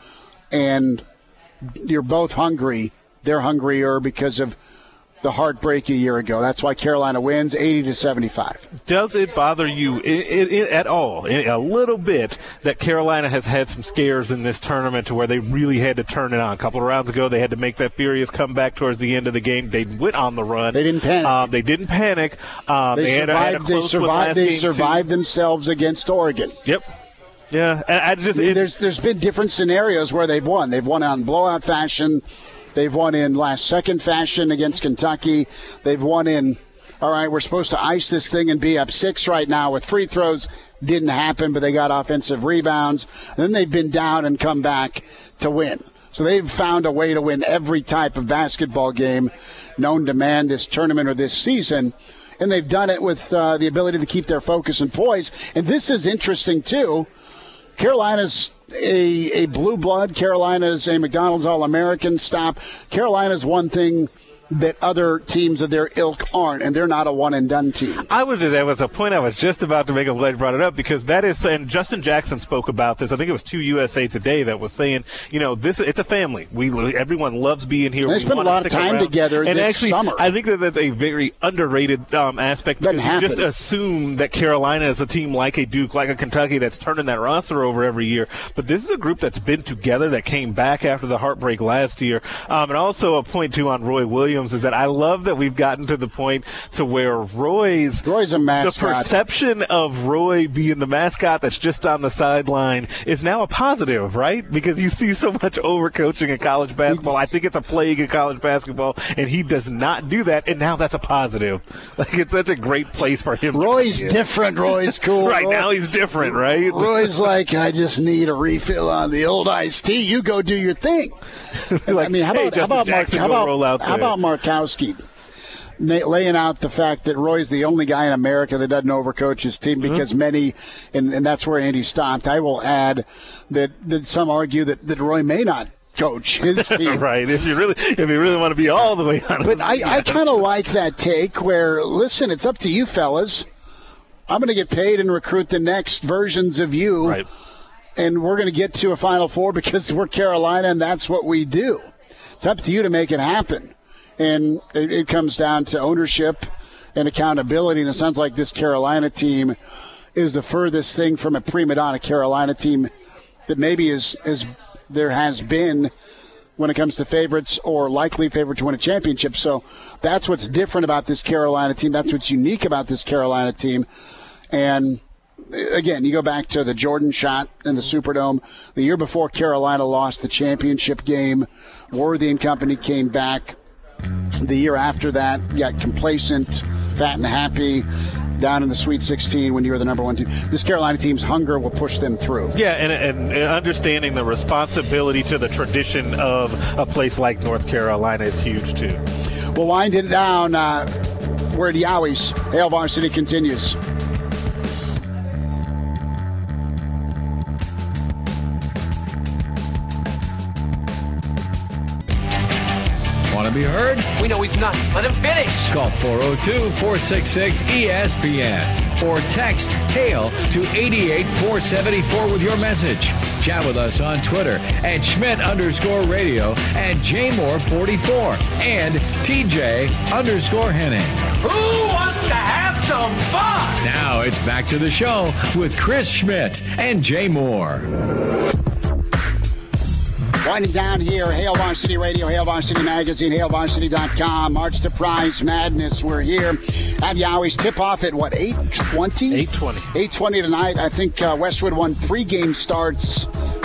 And you're both hungry. They're hungrier because of the heartbreak a year ago. That's why Carolina wins eighty to seventy-five. Does it bother you it, it, at all, a little bit, that Carolina has had some scares in this tournament to where they really had to turn it on? A couple of rounds ago, they had to make that furious comeback towards the end of the game. They went on the run. They didn't panic. Um, they didn't panic. Um, they, they, survived, had, had a they close survived. last They game survived too. themselves against Oregon. Yep. Yeah, and I just it, there's there's been different scenarios where they've won. They've won on blowout fashion. They've won in last-second fashion against Kentucky. They've won in, all right, we're supposed to ice this thing and be up six right now with free throws. Didn't happen, but they got offensive rebounds. And then they've been down and come back to win. So they've found a way to win every type of basketball game known to man this tournament or this season. And they've done it with uh, the ability to keep their focus and poise. And this is interesting, too. Carolina's a, a blue blood. Carolina's a McDonald's All-American stop. Carolina's one thing that other teams of their ilk aren't, and they're not a one-and-done team. I would. That was a point I was just about to make. I'm glad you brought it up, because that is, and Justin Jackson spoke about this. I think it was two U S A Today that was saying, you know, this it's a family. We everyone loves being here. They we spend a lot of time around. together and this actually, summer. I think that that's a very underrated um, aspect, because you just assume that Carolina is a team like a Duke, like a Kentucky, that's turning that roster over every year. But this is a group that's been together, that came back after the heartbreak last year. Um, and also a point too on Roy Williams is that I love that we've gotten to the point to where Roy's Roy's a mascot. The perception of Roy being the mascot that's just on the sideline is now a positive, right? Because you see so much overcoaching in college basketball. I think it's a plague in college basketball, and he does not do that, and now that's a positive. Like, it's such a great place for him. Roy's different. Roy's cool. Right, Roy, now he's different, right? Roy's like, I just need a refill on the old iced tea. You go do your thing. Like, I mean, how hey, about, how about, Mark, Jackson, how go about, roll out how there. about Markowski laying out the fact that Roy's the only guy in America that doesn't overcoach his team, because mm-hmm. many, and, and that's where Andy stopped. I will add that, that some argue that, that Roy may not coach his team. Right. If you really, if you really want to be all the way honest. But I, I kind of like that take where, listen, it's up to you, fellas. I'm going to get paid and recruit the next versions of you. Right. And we're going to get to a Final Four because we're Carolina, and that's what we do. It's up to you to make it happen. And it, it comes down to ownership and accountability. And it sounds like this Carolina team is the furthest thing from a prima donna Carolina team that maybe is, is there has been when it comes to favorites or likely favorite to win a championship. So that's what's different about this Carolina team. That's what's unique about this Carolina team. And again, you go back to the Jordan shot in the Superdome. The year before Carolina lost the championship game, Worthy and company came back. The year after that, you got complacent, fat and happy, down in the Sweet sixteen when you were the number one team. This Carolina team's hunger will push them through. Yeah, and, and, and understanding the responsibility to the tradition of a place like North Carolina is huge, too. We'll wind it down. Uh, we're at Yowie's. Hail Varsity continues. Want to be heard? We know he's not. Let him finish. Call four oh two, four six six, E S P N or text HAIL to eight eight four seven four with your message. Chat with us on Twitter at Schmidt underscore radio and J Moore forty-four and T J underscore Henning. Who wants to have some fun? Now it's back to the show with Chris Schmidt and Jay Moore. Winding down here, Hail Varsity Radio, Hail Varsity Magazine, hail varsity dot com. March to Prize Madness. We're here at Yowie's. Tip-off at, what, eight twenty? eight twenty. eight twenty tonight. I think uh, Westwood One pregame starts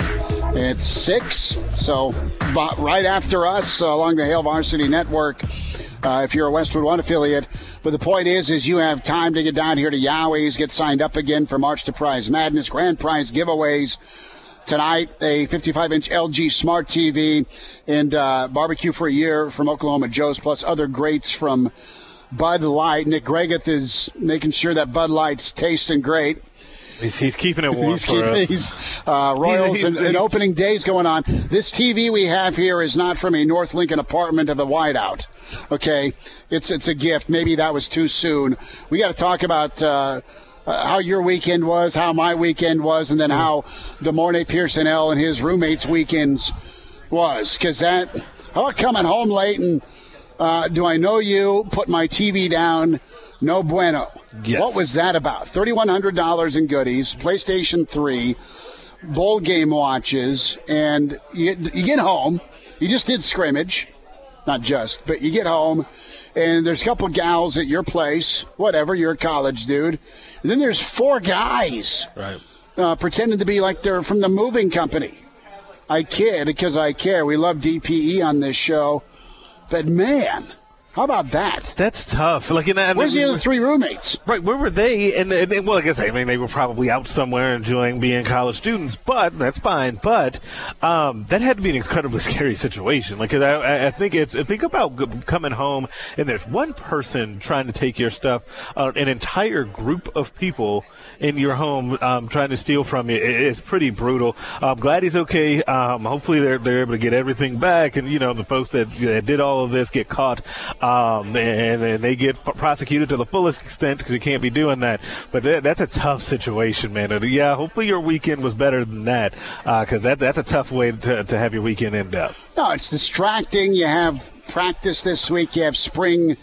at six. So but right after us uh, along the Hail Varsity Network, uh, if you're a Westwood One affiliate. But the point is, is you have time to get down here to Yowie's, get signed up again for March to Prize Madness, grand prize giveaways. Tonight, a fifty-five inch L G Smart T V and uh, barbecue for a year from Oklahoma Joe's, plus other greats from Bud Light. Nick Gregoth is making sure that Bud Light's tasting great. He's, he's keeping it warm he's for keeping, us. He's, uh, Royals he's, he's, and, and opening days going on. This T V we have here is not from a North Lincoln apartment of a whiteout. Okay? It's, it's a gift. Maybe that was too soon. We got to talk about... Uh, Uh, how your weekend was, how my weekend was, and then how DeMornay Pearsonell and his roommates' weekends was. Because that, how about coming home late and uh, do I know you, put my T V down, no bueno. Yes. What was that about? three thousand one hundred dollars in goodies, PlayStation three, bowl game watches, and you, you get home. You just did scrimmage. Not just, but you get home. And there's a couple gals at your place, whatever, you're a college dude. And then there's four guys right. uh, pretending to be like they're from the moving company. I kid because I care. We love D P E on this show. But, man, how about that? That's tough. Like, in that, Where's the other three roommates? Right, where were they? And, and well, I guess I mean they were probably out somewhere enjoying being college students, but that's fine. But um, that had to be an incredibly scary situation. Like, I, I think it's think about coming home and there's one person trying to take your stuff, uh, an entire group of people in your home um, trying to steal from you. It, it's pretty brutal. I'm glad he's okay. Um, hopefully they're they're able to get everything back, and you know the folks that, that did all of this get caught. Um, and then they get prosecuted to the fullest extent because you can't be doing that. But that, that's a tough situation, man. And yeah, hopefully your weekend was better than that because uh, that, that's a tough way to, to have your weekend end up. No, it's distracting. You have practice this week. You have spring,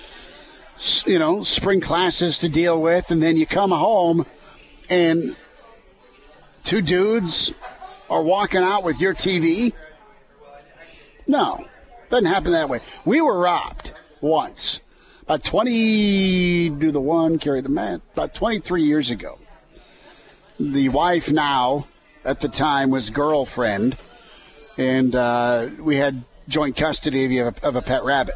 you know, spring classes to deal with. And then you come home and two dudes are walking out with your T V. No. Doesn't happen that way. We were robbed once. About twenty, do the one, carry the math, about twenty-three years ago. The wife now, at the time, was girlfriend, and uh, we had joint custody of a, of a pet rabbit.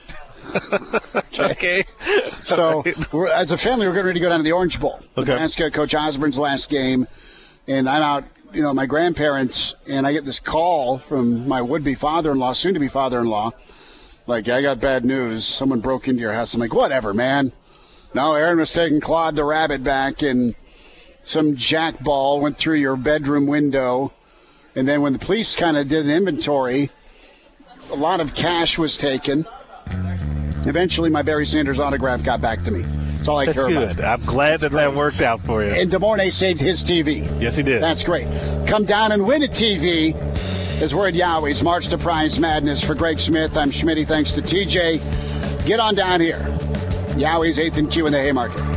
okay. okay. So, we're, as a family, we're getting ready to go down to the Orange Bowl. Okay. Nebraska, Coach Osborne's last game, and I'm out. You know, my grandparents, and I get this call from my would-be father-in-law, soon-to-be father-in-law, like, I got bad news. Someone broke into your house. I'm like, whatever, man. No, Aaron was taking Claude the rabbit back, and some jackball went through your bedroom window And then when the police kind of did an inventory, a lot of cash was taken. Eventually, my Barry Sanders autograph got back to me. That's all I That's care good. about. I'm glad That's that great. that worked out for you. And DeMornay saved his T V. Yes, he did. That's great. Come down and win a T V as we're at Yowie's March to Prize Madness. For Greg Smith, I'm Schmitty. Thanks to T J. Get on down here. Yowie's eighth and Q in the Haymarket.